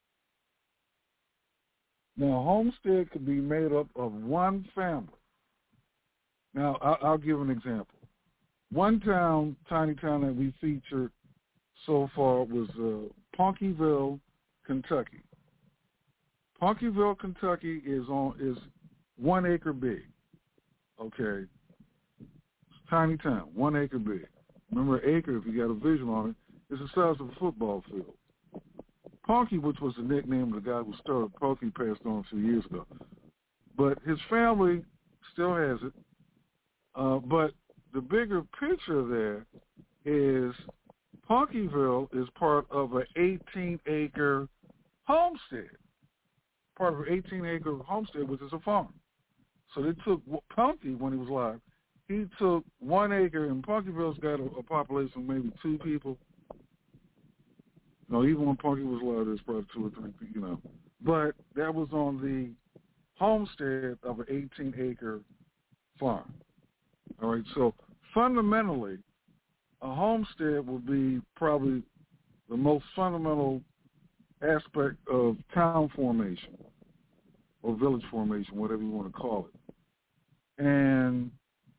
Now, a homestead could be made up of one family. Now, I'll, I'll give an example. One town, tiny town that we featured so far was uh, Punkyville, Kentucky. Punkyville, Kentucky is on is one acre big. Okay, it's a tiny town, one acre big. Remember, acre, if you got a visual on it, is the size of a football field. Punky, which was the nickname of the guy who started Punky, passed on a few years ago. But his family still has it. Uh, but the bigger picture there is Punkyville is part of an eighteen-acre homestead, part of an eighteen-acre homestead, which is a farm. So they took Punky when he was alive. He took one acre, and Punkyville's got a, a population of maybe two people. No, even when Punky was alive, there's probably two or three people, you know. But that was on the homestead of an eighteen-acre farm. All right, so fundamentally, a homestead will be probably the most fundamental aspect of town formation or village formation, whatever you want to call it. And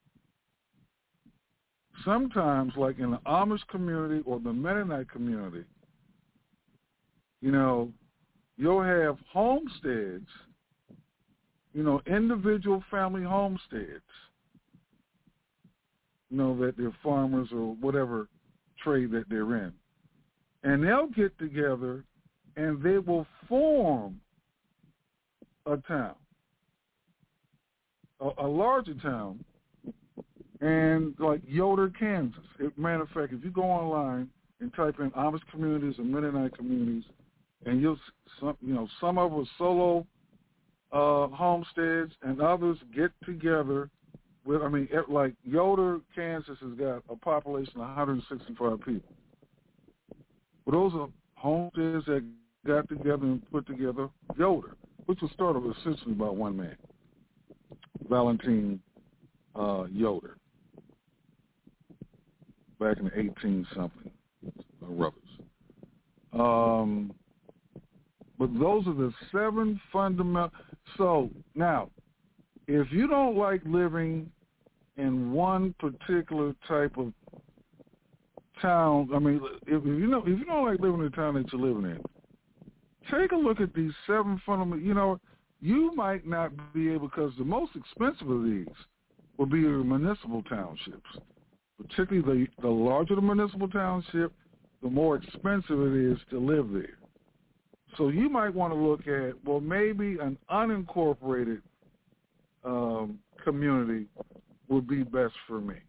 sometimes, like in the Amish community or the Mennonite community, you know, you'll have homesteads, you know, individual family homesteads, you know, that they're farmers or whatever trade that they're in. And they'll get together and they will form a town, a, a larger town, and like Yoder, Kansas. It, matter of fact, if you go online and type in Amish communities and Mennonite communities, and you'll, some, you know, some of them are solo uh, homesteads, and others get together. With, I mean, like Yoder, Kansas has got a population of one hundred sixty-five people. But those are homesteads that got together and put together Yoder, which was started essentially by one man, Valentin uh, Yoder, back in the eighteen-something uh, rubbers. Um, but those are the seven fundamental. So now, if you don't like living in one particular type of town, I mean, if you know, if you don't like living in the town that you're living in, take a look at these seven fundamental. You know, you might not be able, because the most expensive of these will be your municipal townships. Particularly, the, the larger the municipal township, the more expensive it is to live there. So you might want to look at, well, maybe an unincorporated um, community would be best for me.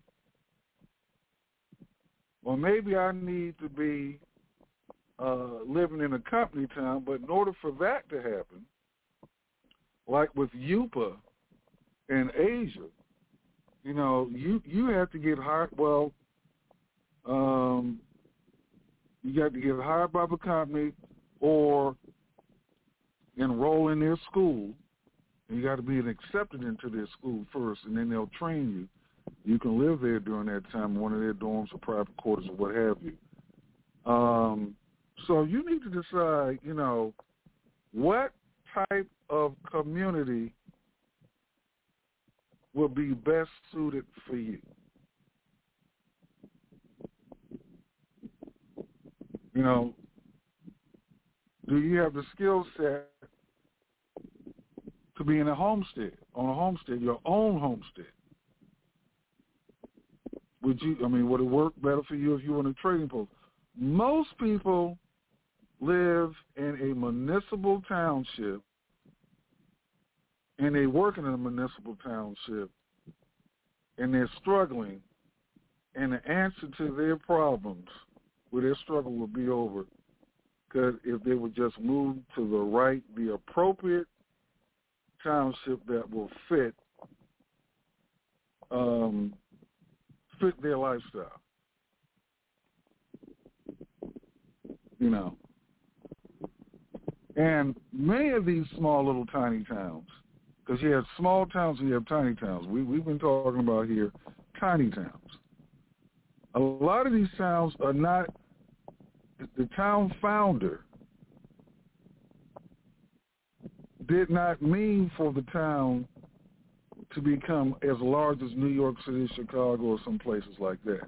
Or maybe I need to be uh, living in a company town, but in order for that to happen, like with U P A in Asia, you know, you, you have to get hired, well, um, you got to get hired by the company or enroll in their school. You got to be accepted into their school first, and then they'll train you. You can live there during that time in one of their dorms or private quarters or what have you. Um, so you need to decide, you know, what type of community will be best suited for you. You know, do you have the skill set to be in a homestead, on a homestead, your own homestead? Would you, I mean, would it work better for you if you were in a trading post? Most people live in a municipal township, and they work in a municipal township, and they're struggling, and the answer to their problems, where their struggle will be over, because if they would just move to the right, the appropriate township that will fit um, fit their lifestyle. You know. And many of these small little tiny towns, because you have small towns and you have tiny towns. We, we've been talking about here tiny towns. A lot of these towns are not, the town founder did not mean for the town to become as large as New York City, Chicago, or some places like that.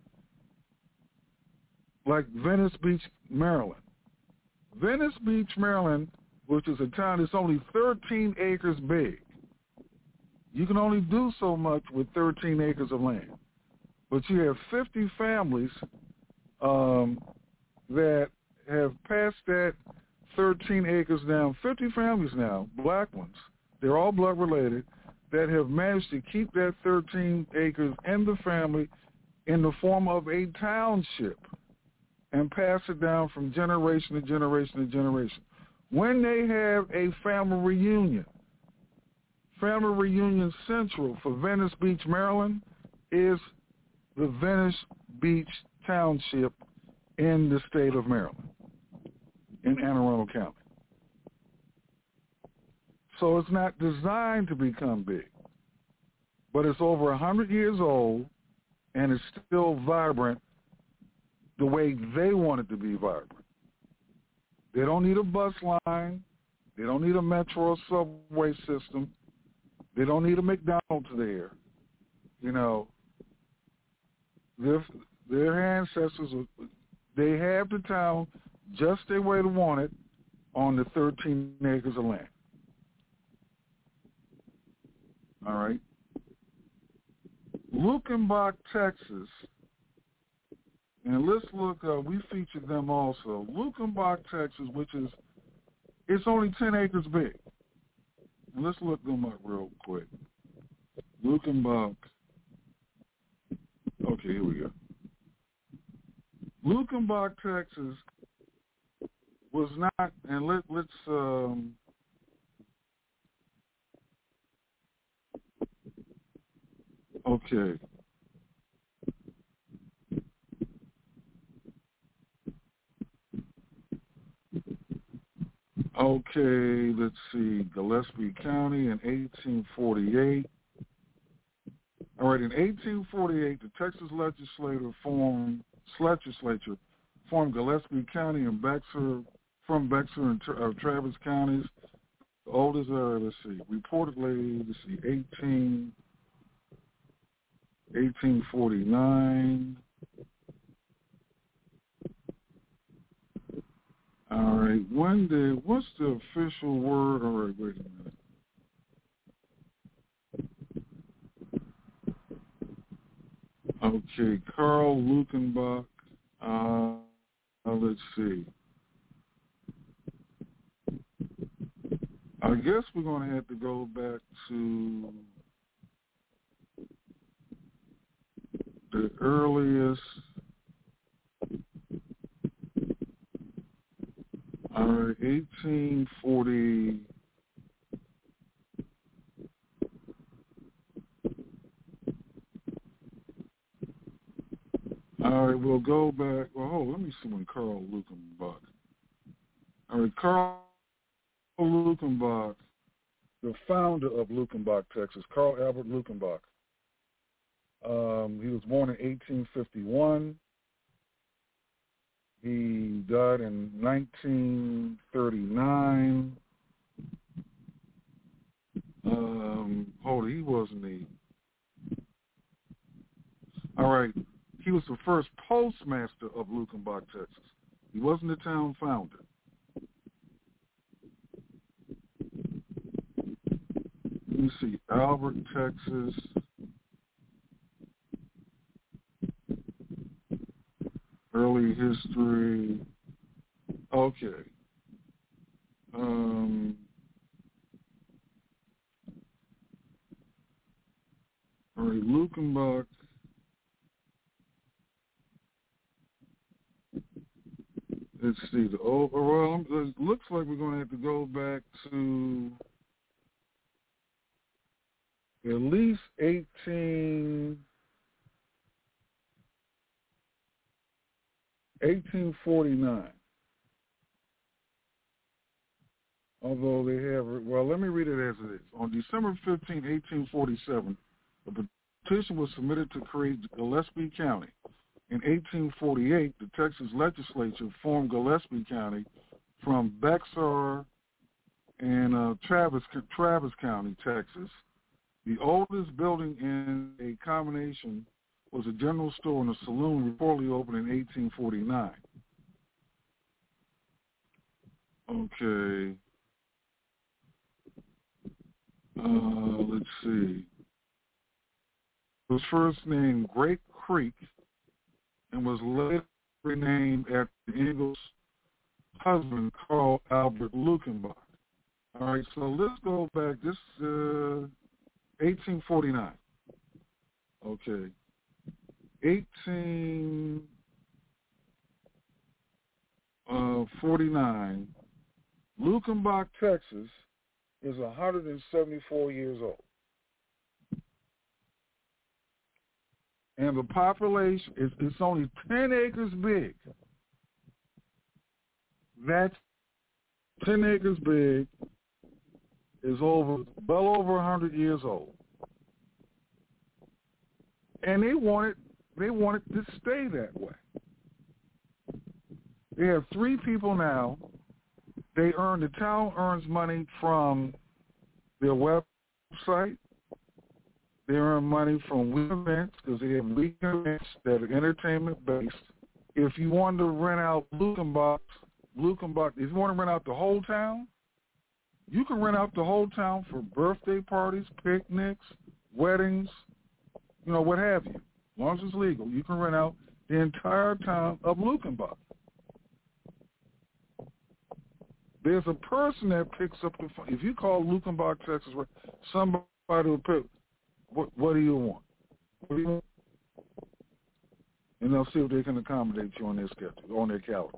Like Venice Beach, Maryland. Venice Beach, Maryland, which is a town that's only thirteen acres big. You can only do so much with thirteen acres of land. But you have fifty families um, that have passed that thirteen acres down, fifty families now, black ones, they're all blood related, that have managed to keep that thirteen acres in the family in the form of a township and pass it down from generation to generation to generation. When they have a family reunion, family reunion central for Venice Beach, Maryland, is the Venice Beach Township in the state of Maryland, in Anne Arundel County. So it's not designed to become big, but it's over one hundred years old, and it's still vibrant the way they want it to be vibrant. They don't need a bus line. They don't need a metro or subway system. They don't need a McDonald's there. You know, their, their ancestors, they have the town just the way they want it on the thirteen acres of land. All right. Luckenbach, Texas, and let's look, uh, we featured them also. Luckenbach, Texas, which is, it's only ten acres big. And let's look them up real quick. Luckenbach. Okay, here we go. Luckenbach, Texas was not, and let, let's, um, okay. Okay, let's see. Gillespie County in eighteen forty-eight. All right, in eighteen forty-eight, the Texas legislature formed legislature formed Gillespie County and Bexar from Bexar and uh, Travis counties. The oldest, uh, let's see, reportedly, let's see, eighteen, eighteen forty-nine. All right, when did, what's the official word? All right, wait a minute. Okay, Carl Lukenbach. Uh, uh, let's see. I guess we're going to have to go back to the earliest. All right, eighteen forty. All right, we'll go back. Well, hold on, let me see when Carl Lukenbach. All right, Carl Lukenbach, the founder of Lukenbach, Texas, Carl Albert Lukenbach. Um, he was born in eighteen fifty-one. He died in nineteen thirty-nine. Um, hold on, he wasn't the... All right, he was the first postmaster of Lukenbach, Texas. He wasn't the town founder. Let me see, Albert, Texas. Early history. Okay. Um, all right, Lukenbach. Let's see. The old, well, it looks like we're going to have to go back to at least eighteen, eighteen forty-nine. Although they have, well, let me read it as it is. On December fifteenth, eighteen forty-seven, a petition was submitted to create Gillespie County. In eighteen forty-eight, the Texas legislature formed Gillespie County from Bexar and uh, Travis, Travis County, Texas. The oldest building in a combination was a general store and a saloon, reportedly opened in eighteen forty-nine. Okay. Uh, let's see. It was first named Great Creek and was later renamed after the Ingalls' husband, Carl Albert Lukenbach. All right, so let's go back. This uh, eighteen forty-nine. Okay. eighteen forty-nine. Lukenbach, Texas, is one hundred seventy-four years old. And the population is it's only ten acres big. That's ten acres big, is over well over one hundred years old. And they want it they want it to stay that way. They have three people now. They earn the town earns money from their website. They earn money from weekend events because they have weekend events that are entertainment-based. If you want to rent out Lukenbach, Lukenbach, if you want to rent out the whole town, you can rent out the whole town for birthday parties, picnics, weddings, you know, what have you. As long as it's legal, you can rent out the entire town of Lukenbach. There's a person that picks up the phone. If you call Lukenbach, Texas, somebody will pick. What, what do you want? What do you want? And they'll see if they can accommodate you on their schedule, on their calendar.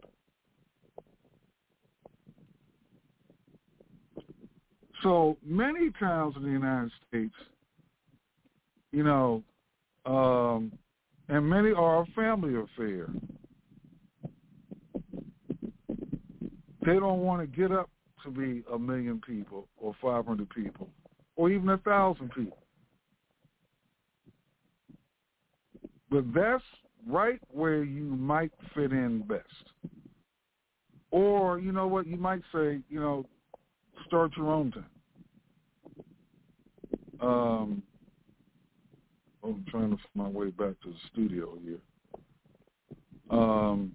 So many towns in the United States, you know, um, and many are a family affair. They don't want to get up to be a million people or five hundred people or even a thousand people. But that's right where you might fit in best. Or, you know what, you might say, you know, start your own thing. Um, I'm trying to find my way back to the studio here. Um,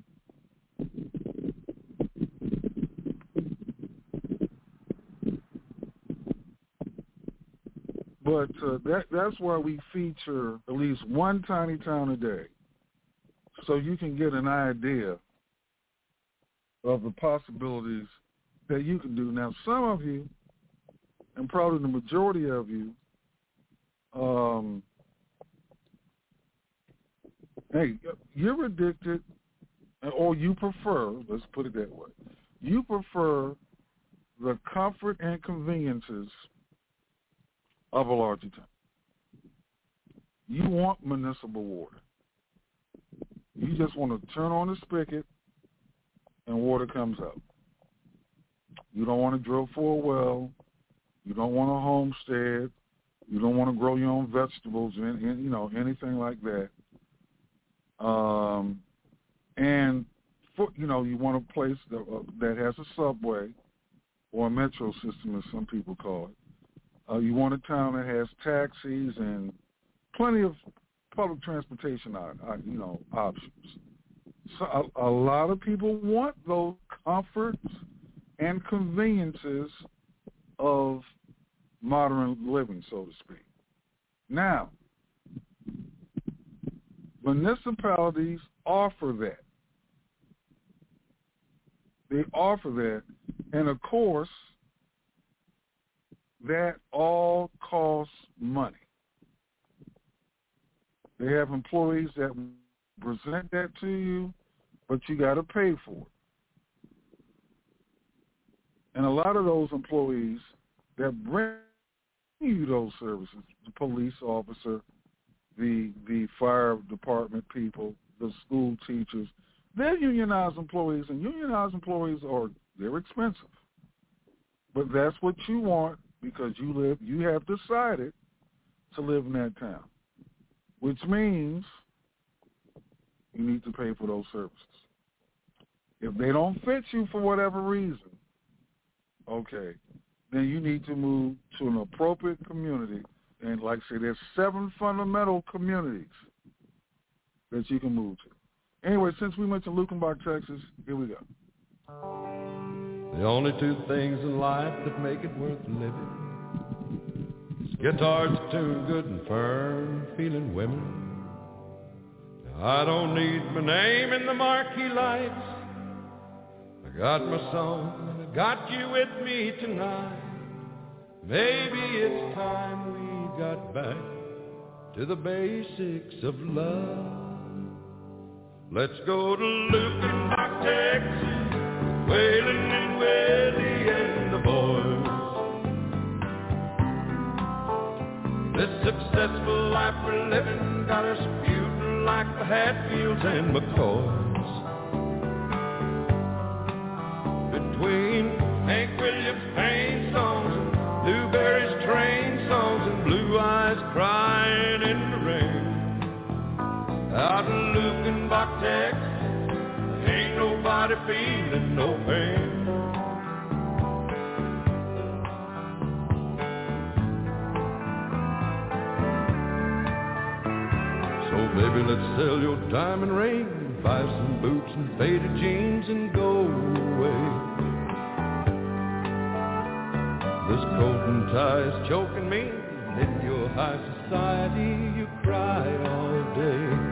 but uh, that that's why we feature at least one tiny town a day, so you can get an idea of the possibilities that you can do. Now, some of you, and probably the majority of you, um, hey, you're addicted, or you prefer, let's put it that way, you prefer the comfort and conveniences of a larger town. You want municipal water. You just want to turn on the spigot and water comes out. You don't want to drill for a well. You don't want a homestead. You don't want to grow your own vegetables and, and you know, anything like that. Um, and for, you know, you want a place that, uh, that has a subway or a metro system, as some people call it. Uh, you want a town that has taxis and plenty of public transportation, you know, options. So a, a lot of people want those comforts and conveniences of modern living, so to speak. Now, municipalities offer that. They offer that, and of course, that all costs money. They have employees that present that to you, but you got to pay for it. And a lot of those employees that bring you those services, the police officer, the the fire department people, the school teachers, they're unionized employees, and unionized employees are, they're expensive. But that's what you want because you live, you have decided to live in that town, which means you need to pay for those services. If they don't fit you for whatever reason, okay, then you need to move to an appropriate community. And like I say, there's seven fundamental communities that you can move to. Anyway, since we mentioned Lukenbach, Texas, here we go. The only two things in life that make it worth living is guitars tuned good and firm, feeling women. I don't need my name in the marquee lights. I got my song, and I got you with me tonight. Maybe it's time we got back to the basics of love. Let's go to Lukenbach, Texas, Waylon and Willie and the boys. This successful life we're living got us feuding like the Hatfields and McCoys. Between Hank Williams' pain songs and Lou Berry's train songs and Blue Eyes crying in the rain. Out in Lukenbach, Texas, ain't nobody feeling no pain. So baby, let's sell your diamond ring, buy some boots and faded jeans and go away. This coat and tie is choking me, and in your high society you cry all day.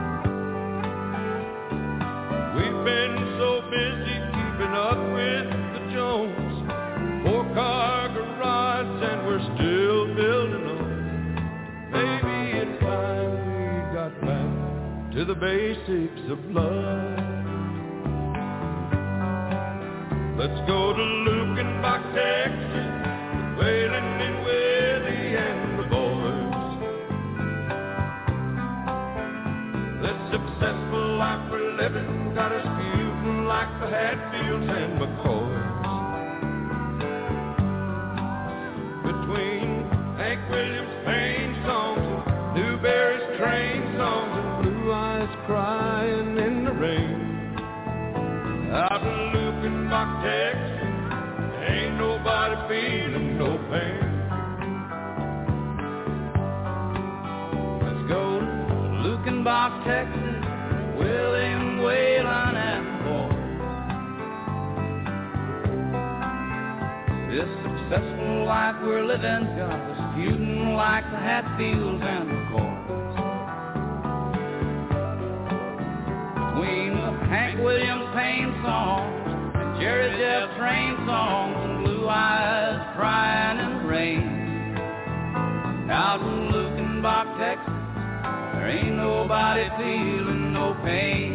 We've been so busy keeping up with the Jones, four-car garage, and we're still building on. Maybe it's time we got back to the basics of love. Let's go to Lukenbach, Texas, Waylon and Willie and the boys. This successful life we're living got us feuding like the Hatfields and McCoys. crying in the rain. Out in Lukenbach, Texas, ain't nobody feeling no pain. Let's go to Lukenbach, Texas, William Whalen and boy. This successful life we're living got us feuding like the Hatfields and McCoys. Between the Hank Williams Payne songs and Jerry Jeff Train songs and Blue Eyes crying in the rain. Out in Lukenbach, Texas, there ain't nobody feeling no pain.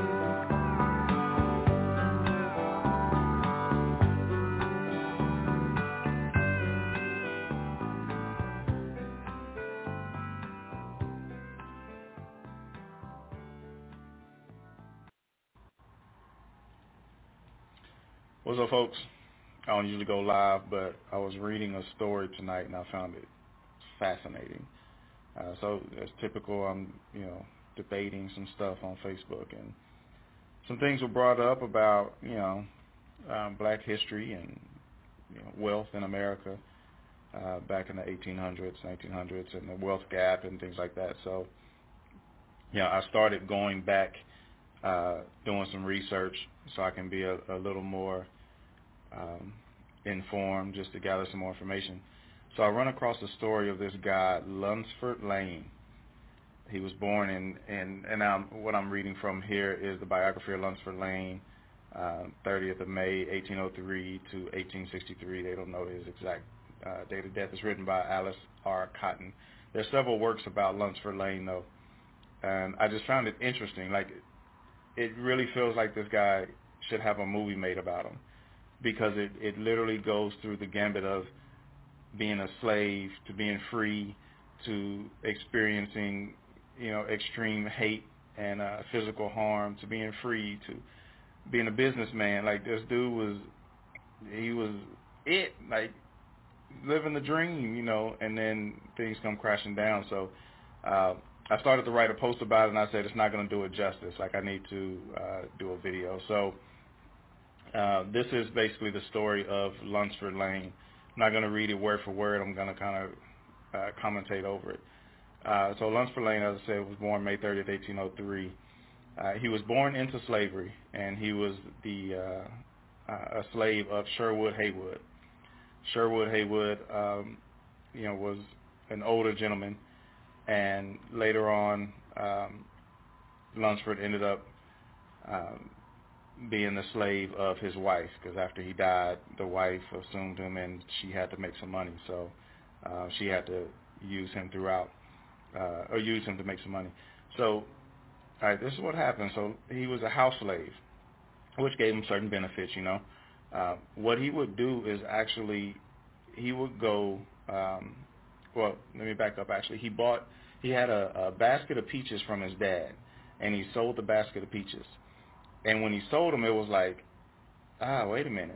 What's up, folks? I don't usually go live, but I was reading a story tonight and I found it fascinating. Uh, so as typical, I'm you know debating some stuff on Facebook, and some things were brought up about you know um, Black history and you know, wealth in America uh, back in the eighteen hundreds, nineteen hundreds, and the wealth gap and things like that. So you know, I started going back, uh, doing some research so I can be a, a little more um, informed, just to gather some more information. So I run across the story of this guy, Lunsford Lane. He was born in, in and I'm, what I'm reading from here is the biography of Lunsford Lane, uh, thirtieth of May, eighteen oh three to eighteen sixty-three. They don't know his exact uh, date of death. It's written by Alice R. Cotton. There's several works about Lunsford Lane, though, and I just found it interesting. Like, it really feels like this guy should have a movie made about him, because it, it literally goes through the gambit of being a slave to being free to experiencing, you know, extreme hate and uh, physical harm to being free to being a businessman. Like, this dude was, he was it, like living the dream, you know, and then things come crashing down. So uh, I started to write a post about it, and I said it's not going to do it justice. Like, I need to uh, do a video. So uh, this is basically the story of Lunsford Lane. I'm not going to read it word for word. I'm going to kind of uh, commentate over it. Uh, so Lunsford Lane, as I said, was born May thirtieth, eighteen oh three. Uh, he was born into slavery, and he was the uh, uh, a slave of Sherwood Haywood. Sherwood Haywood, um, you know, was an older gentleman, and later on, um, Lunsford ended up um, being the slave of his wife, because after he died, the wife assumed him, and she had to make some money, so uh, she had to use him throughout, uh, or use him to make some money. So, all right, this is what happened. So he was a house slave, which gave him certain benefits, you know. Uh, what he would do is actually, he would go, um, well, let me back up, actually. He bought, he had a, a basket of peaches from his dad, and he sold the basket of peaches. And when he sold them, it was like, ah, wait a minute,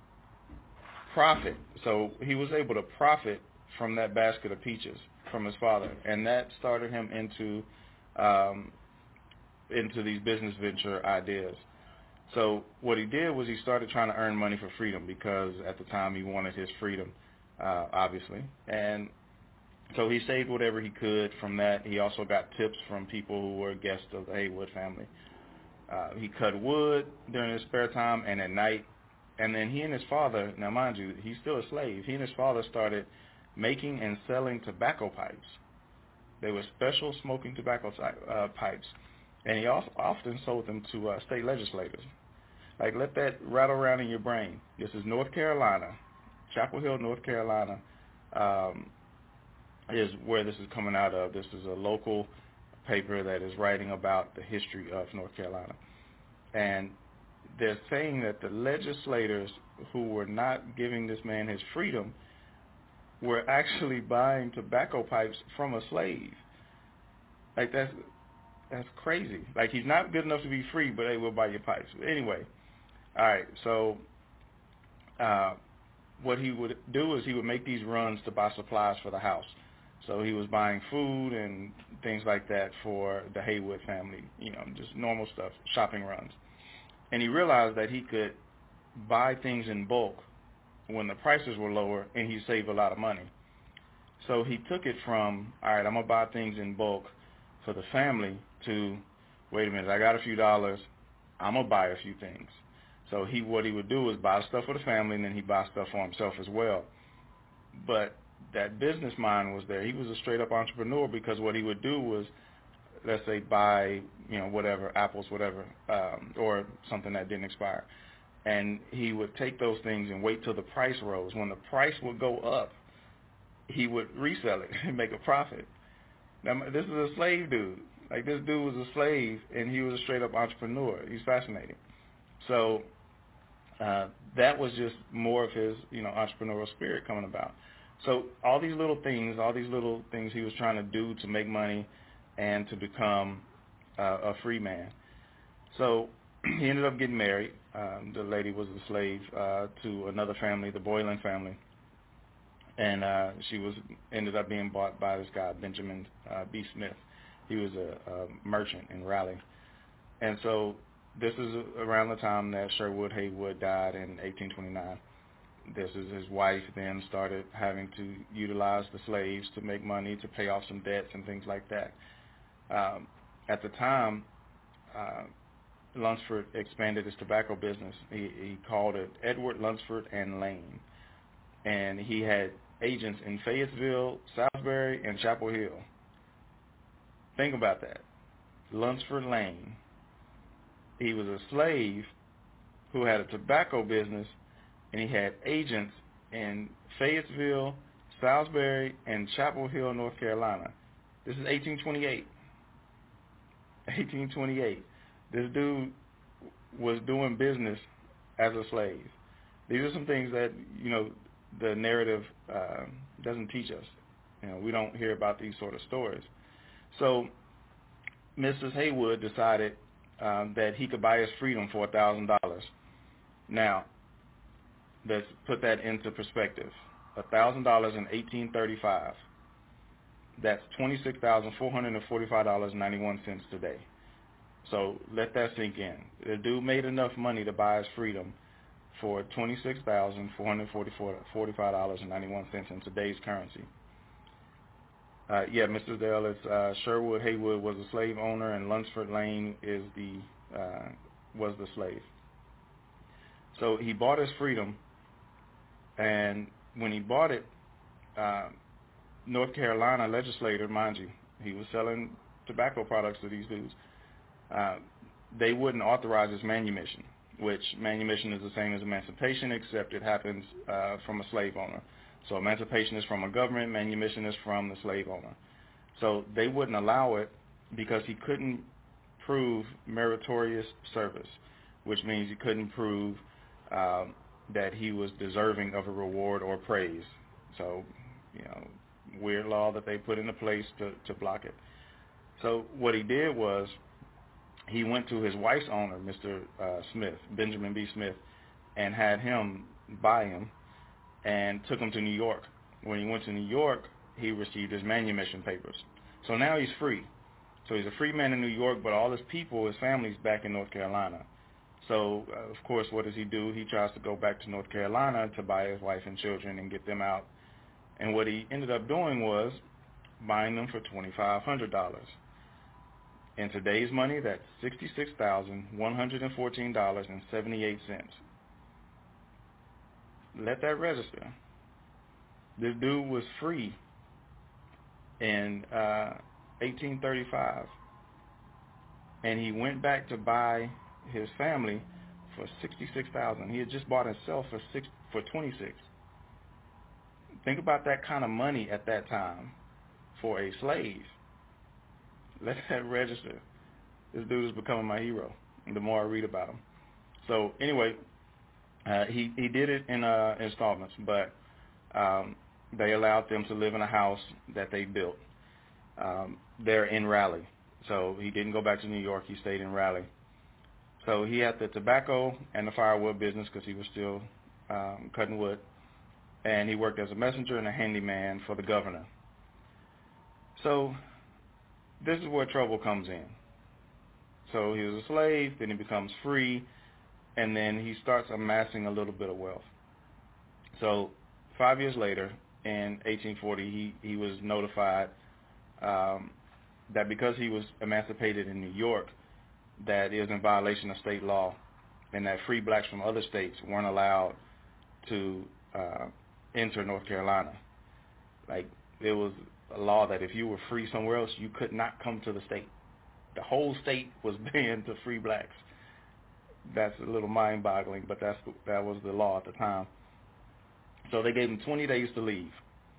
profit. So he was able to profit from that basket of peaches from his father, and that started him into um, into these business venture ideas. So what he did was he started trying to earn money for freedom, because at the time he wanted his freedom, uh, obviously. And so he saved whatever he could from that. He also got tips from people who were guests of the Haywood family. Uh, he cut wood during his spare time and at night. And then he and his father, now mind you, he's still a slave. He and his father started making and selling tobacco pipes. They were special smoking tobacco uh, pipes. And he also often sold them to uh, state legislators. Like, let that rattle around in your brain. This is North Carolina. Chapel Hill, North Carolina, um, is where this is coming out of. This is a local paper that is writing about the history of North Carolina. And they're saying that the legislators who were not giving this man his freedom were actually buying tobacco pipes from a slave. Like, that's that's crazy. Like, he's not good enough to be free, but they will buy your pipes. But anyway, all right, so uh, what he would do is he would make these runs to buy supplies for the house. So he was buying food and things like that for the Haywood family, you know, just normal stuff, shopping runs. And he realized that he could buy things in bulk when the prices were lower and he saved a lot of money. So he took it from, all right, I'm going to buy things in bulk for the family to, wait a minute, I got a few dollars, I'm going to buy a few things. So he, what he would do was buy stuff for the family and then he'd buy stuff for himself as well. But that business mind was there. He was a straight up entrepreneur because what he would do was, let's say, buy, you know, whatever, apples, whatever, um, or something that didn't expire. And he would take those things and wait till the price rose. When the price would go up, he would resell it and make a profit. Now, this is a slave dude. Like, this dude was a slave, and he was a straight up entrepreneur. He's fascinating. So uh, that was just more of his, you know, entrepreneurial spirit coming about. So all these little things, all these little things he was trying to do to make money and to become uh, a free man. So he ended up getting married. Um, the lady was a slave uh, to another family, the Boylan family. And uh, she was ended up being bought by this guy, Benjamin uh, B. Smith. He was a, a merchant in Raleigh. And so this is around the time that Sherwood Haywood died in eighteen twenty-nine. This is his wife then started having to utilize the slaves to make money, to pay off some debts and things like that. Um, at the time, uh, Lunsford expanded his tobacco business. He, he called it Edward Lunsford and Lane. And he had agents in Fayetteville, Salisbury, and Chapel Hill. Think about that. Lunsford Lane. He was a slave who had a tobacco business, and he had agents in Fayetteville, Salisbury, and Chapel Hill, North Carolina. This is eighteen twenty-eight. eighteen twenty-eight. This dude was doing business as a slave. These are some things that, you know, the narrative uh, doesn't teach us. You know, we don't hear about these sort of stories. So Missus Haywood decided um, that he could buy his freedom for one thousand dollars. Now, let's put that into perspective. one thousand dollars in eighteen thirty-five. That's twenty-six thousand four hundred forty-five dollars and ninety-one cents today. So let that sink in. The dude made enough money to buy his freedom for twenty-six thousand four hundred forty-five dollars and ninety-one cents in today's currency. Uh, yeah, Mister Dale, it's uh, Sherwood Haywood was a slave owner, and Lunsford Lane is the uh, was the slave. So he bought his freedom, and when he bought it, uh, North Carolina legislator, mind you, he was selling tobacco products to these dudes. Uh, they wouldn't authorize his manumission, which manumission is the same as emancipation, except it happens uh, from a slave owner. So emancipation is from a government, manumission is from the slave owner. So they wouldn't allow it because he couldn't prove meritorious service, which means he couldn't prove um, that he was deserving of a reward or praise. So, you know, weird law that they put into place to, to block it. So what he did was he went to his wife's owner, Mister Uh, Smith, Benjamin B. Smith, and had him buy him and took him to New York. When he went to New York, he received his manumission papers. So now he's free. So he's a free man in New York, but all his people, his family's back in North Carolina. So, uh, of course, what does he do? He tries to go back to North Carolina to buy his wife and children and get them out. And what he ended up doing was buying them for twenty-five hundred dollars. In today's money, that's sixty-six thousand one hundred fourteen dollars and seventy-eight cents. Let that register. This dude was free in uh, eighteen thirty-five, and he went back to buy his family for sixty-six thousand dollars. He had just bought himself for six for twenty-six. Think about that kind of money at that time for a slave. Let that register. This dude is becoming my hero the more I read about him. So anyway, uh, he, he did it in uh, installments, but um, they allowed them to live in a house that they built um, there in Raleigh. So he didn't go back to New York. He stayed in Raleigh. So he had the tobacco and the firewood business because he was still um, cutting wood. And he worked as a messenger and a handyman for the governor. So this is where trouble comes in. So he was a slave, then he becomes free, and then he starts amassing a little bit of wealth. So five years later, in eighteen forty, he, he was notified um, that because he was emancipated in New York, that it was in violation of state law, and that free blacks from other states weren't allowed to uh, enter North Carolina. Like, it was a law that if you were free somewhere else, you could not come to the state. The whole state was banned to free blacks. That's a little mind-boggling, but that's that was the law at the time. So they gave him twenty days to leave.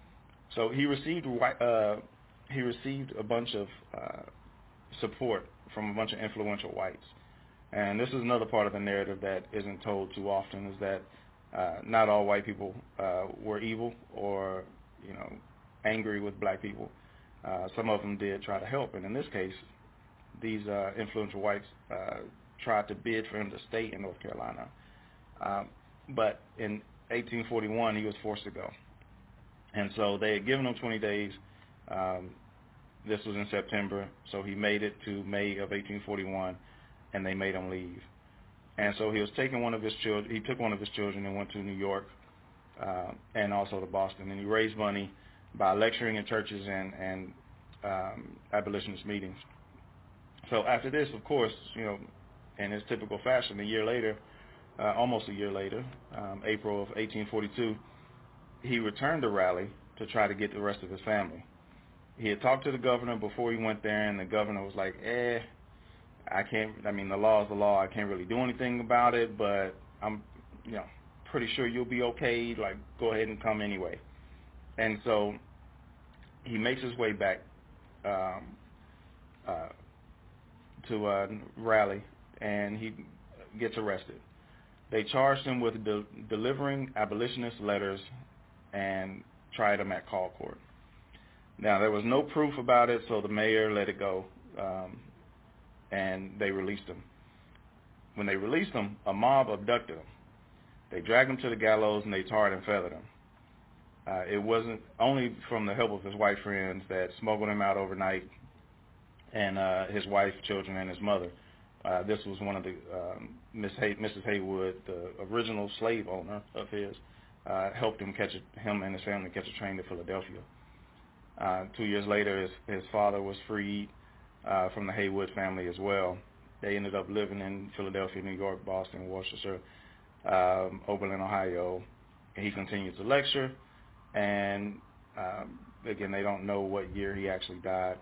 So he received uh, he received a bunch of uh, support from a bunch of influential whites. And this is another part of the narrative that isn't told too often, is that uh, not all white people uh, were evil or, you know, angry with black people. Uh, some of them did try to help. And in this case, these uh, influential whites uh, tried to bid for him to stay in North Carolina. Um, but in eighteen forty-one, he was forced to go. And so they had given him twenty days. Um, this was in September, so he made it to May of eighteen forty-one, and they made him leave. And so he was taking one of his children. He took one of his children and went to New York uh, and also to Boston. And he raised money by lecturing in churches and, and um, abolitionist meetings. So after this, of course, you know, in his typical fashion, a year later, uh, almost a year later, um, April of eighteen forty-two, he returned to Raleigh to try to get the rest of his family. He had talked to the governor before he went there, and the governor was like, eh, I can't, I mean, the law is the law. I can't really do anything about it, but I'm, you know, pretty sure you'll be okay. Like, go ahead and come anyway. And so he makes his way back um, uh, to uh, Raleigh, and he gets arrested. They charged him with de- delivering abolitionist letters and tried him at call court. Now, there was no proof about it, so the mayor let it go, um, and they released him. When they released him, a mob abducted him. They dragged him to the gallows, and they tarred and feathered him. Uh, it wasn't only from the help of his white friends that smuggled him out overnight, and uh, his wife, children, and his mother. Uh, this was one of the, um, Miss Hay- Missus Haywood, the original slave owner of his, uh, helped him catch a, him and his family catch a train to Philadelphia. Uh, two years later, his, his father was freed uh, from the Haywood family as well. They ended up living in Philadelphia, New York, Boston, Worcester, um, Oberlin, Ohio. And he continued to lecture, and um, again, they don't know what year he actually died,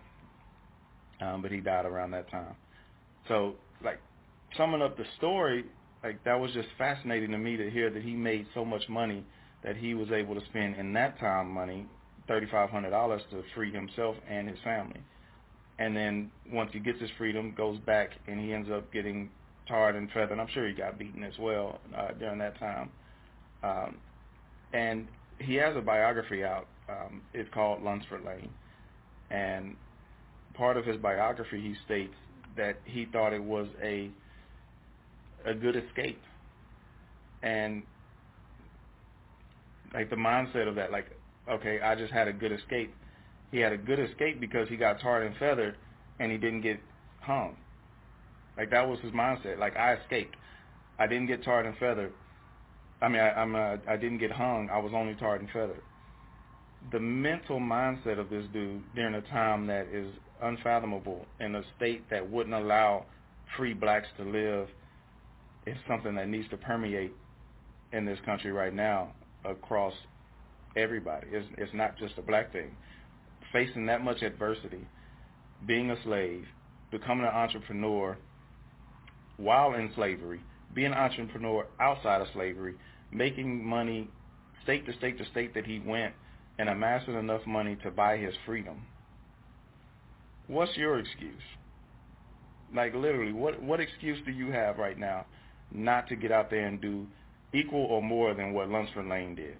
um, but he died around that time. So, like, summing up the story, like, that was just fascinating to me to hear that he made so much money that he was able to spend in that time money, thirty-five hundred dollars, to free himself and his family. And then once he gets his freedom, goes back, and he ends up getting tarred and feathered. I'm sure he got beaten as well uh, during that time. Um, and he has a biography out. Um, it's called Lunsford Lane. And part of his biography, he states that he thought it was a a good escape. And like the mindset of that, like, okay, I just had a good escape. He had a good escape because he got tarred and feathered and he didn't get hung. Like, that was his mindset. Like, I escaped. I didn't get tarred and feathered. I mean, I, I'm a, I didn't get hung. I was only tarred and feathered. The mental mindset of this dude during a time that is unfathomable in a state that wouldn't allow free blacks to live is something that needs to permeate in this country right now across everybody. It's, it's not just a black thing. Facing that much adversity, being a slave, becoming an entrepreneur while in slavery, being an entrepreneur outside of slavery, making money state to state to state that he went, and amassing enough money to buy his freedom. What's your excuse? Like, literally, what what excuse do you have right now not to get out there and do equal or more than what Lunsford Lane did?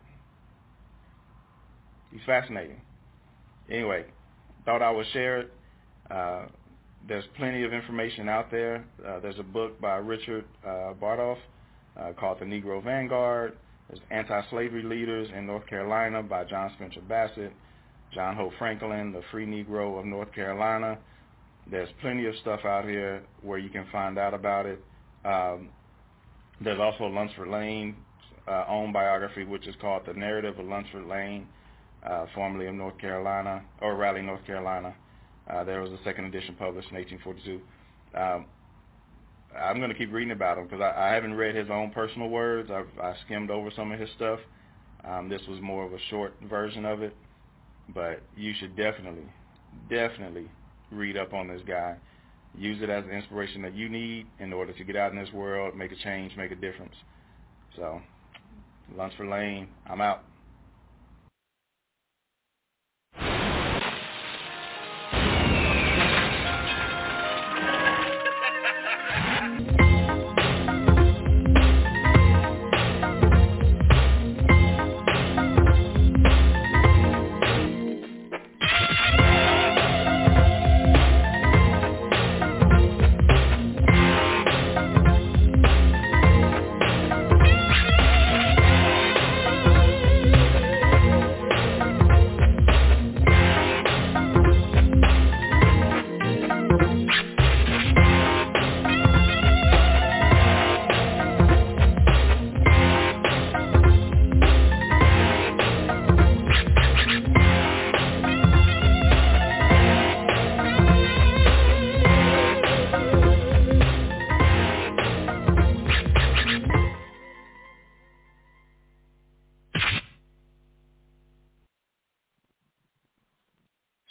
He's fascinating. Anyway, thought I would share it. Uh, there's plenty of information out there. Uh, there's a book by Richard uh, Bardoff uh, called The Negro Vanguard. There's Anti-Slavery Leaders in North Carolina by John Spencer Bassett. John Hope Franklin, the Free Negro of North Carolina. There's plenty of stuff out here where you can find out about it. Um, there's also Lunsford Lane's uh, own biography, which is called The Narrative of Lunsford Lane, uh, formerly of North Carolina, or Raleigh, North Carolina. Uh, there was a second edition published in eighteen forty-two. Um, I'm going to keep reading about him because I, I haven't read his own personal words. I've I skimmed over some of his stuff. Um, this was more of a short version of it, but you should definitely, definitely read up on this guy. Use it as an inspiration that you need in order to get out in this world, make a change, make a difference. So, Lunsford Lane, I'm out.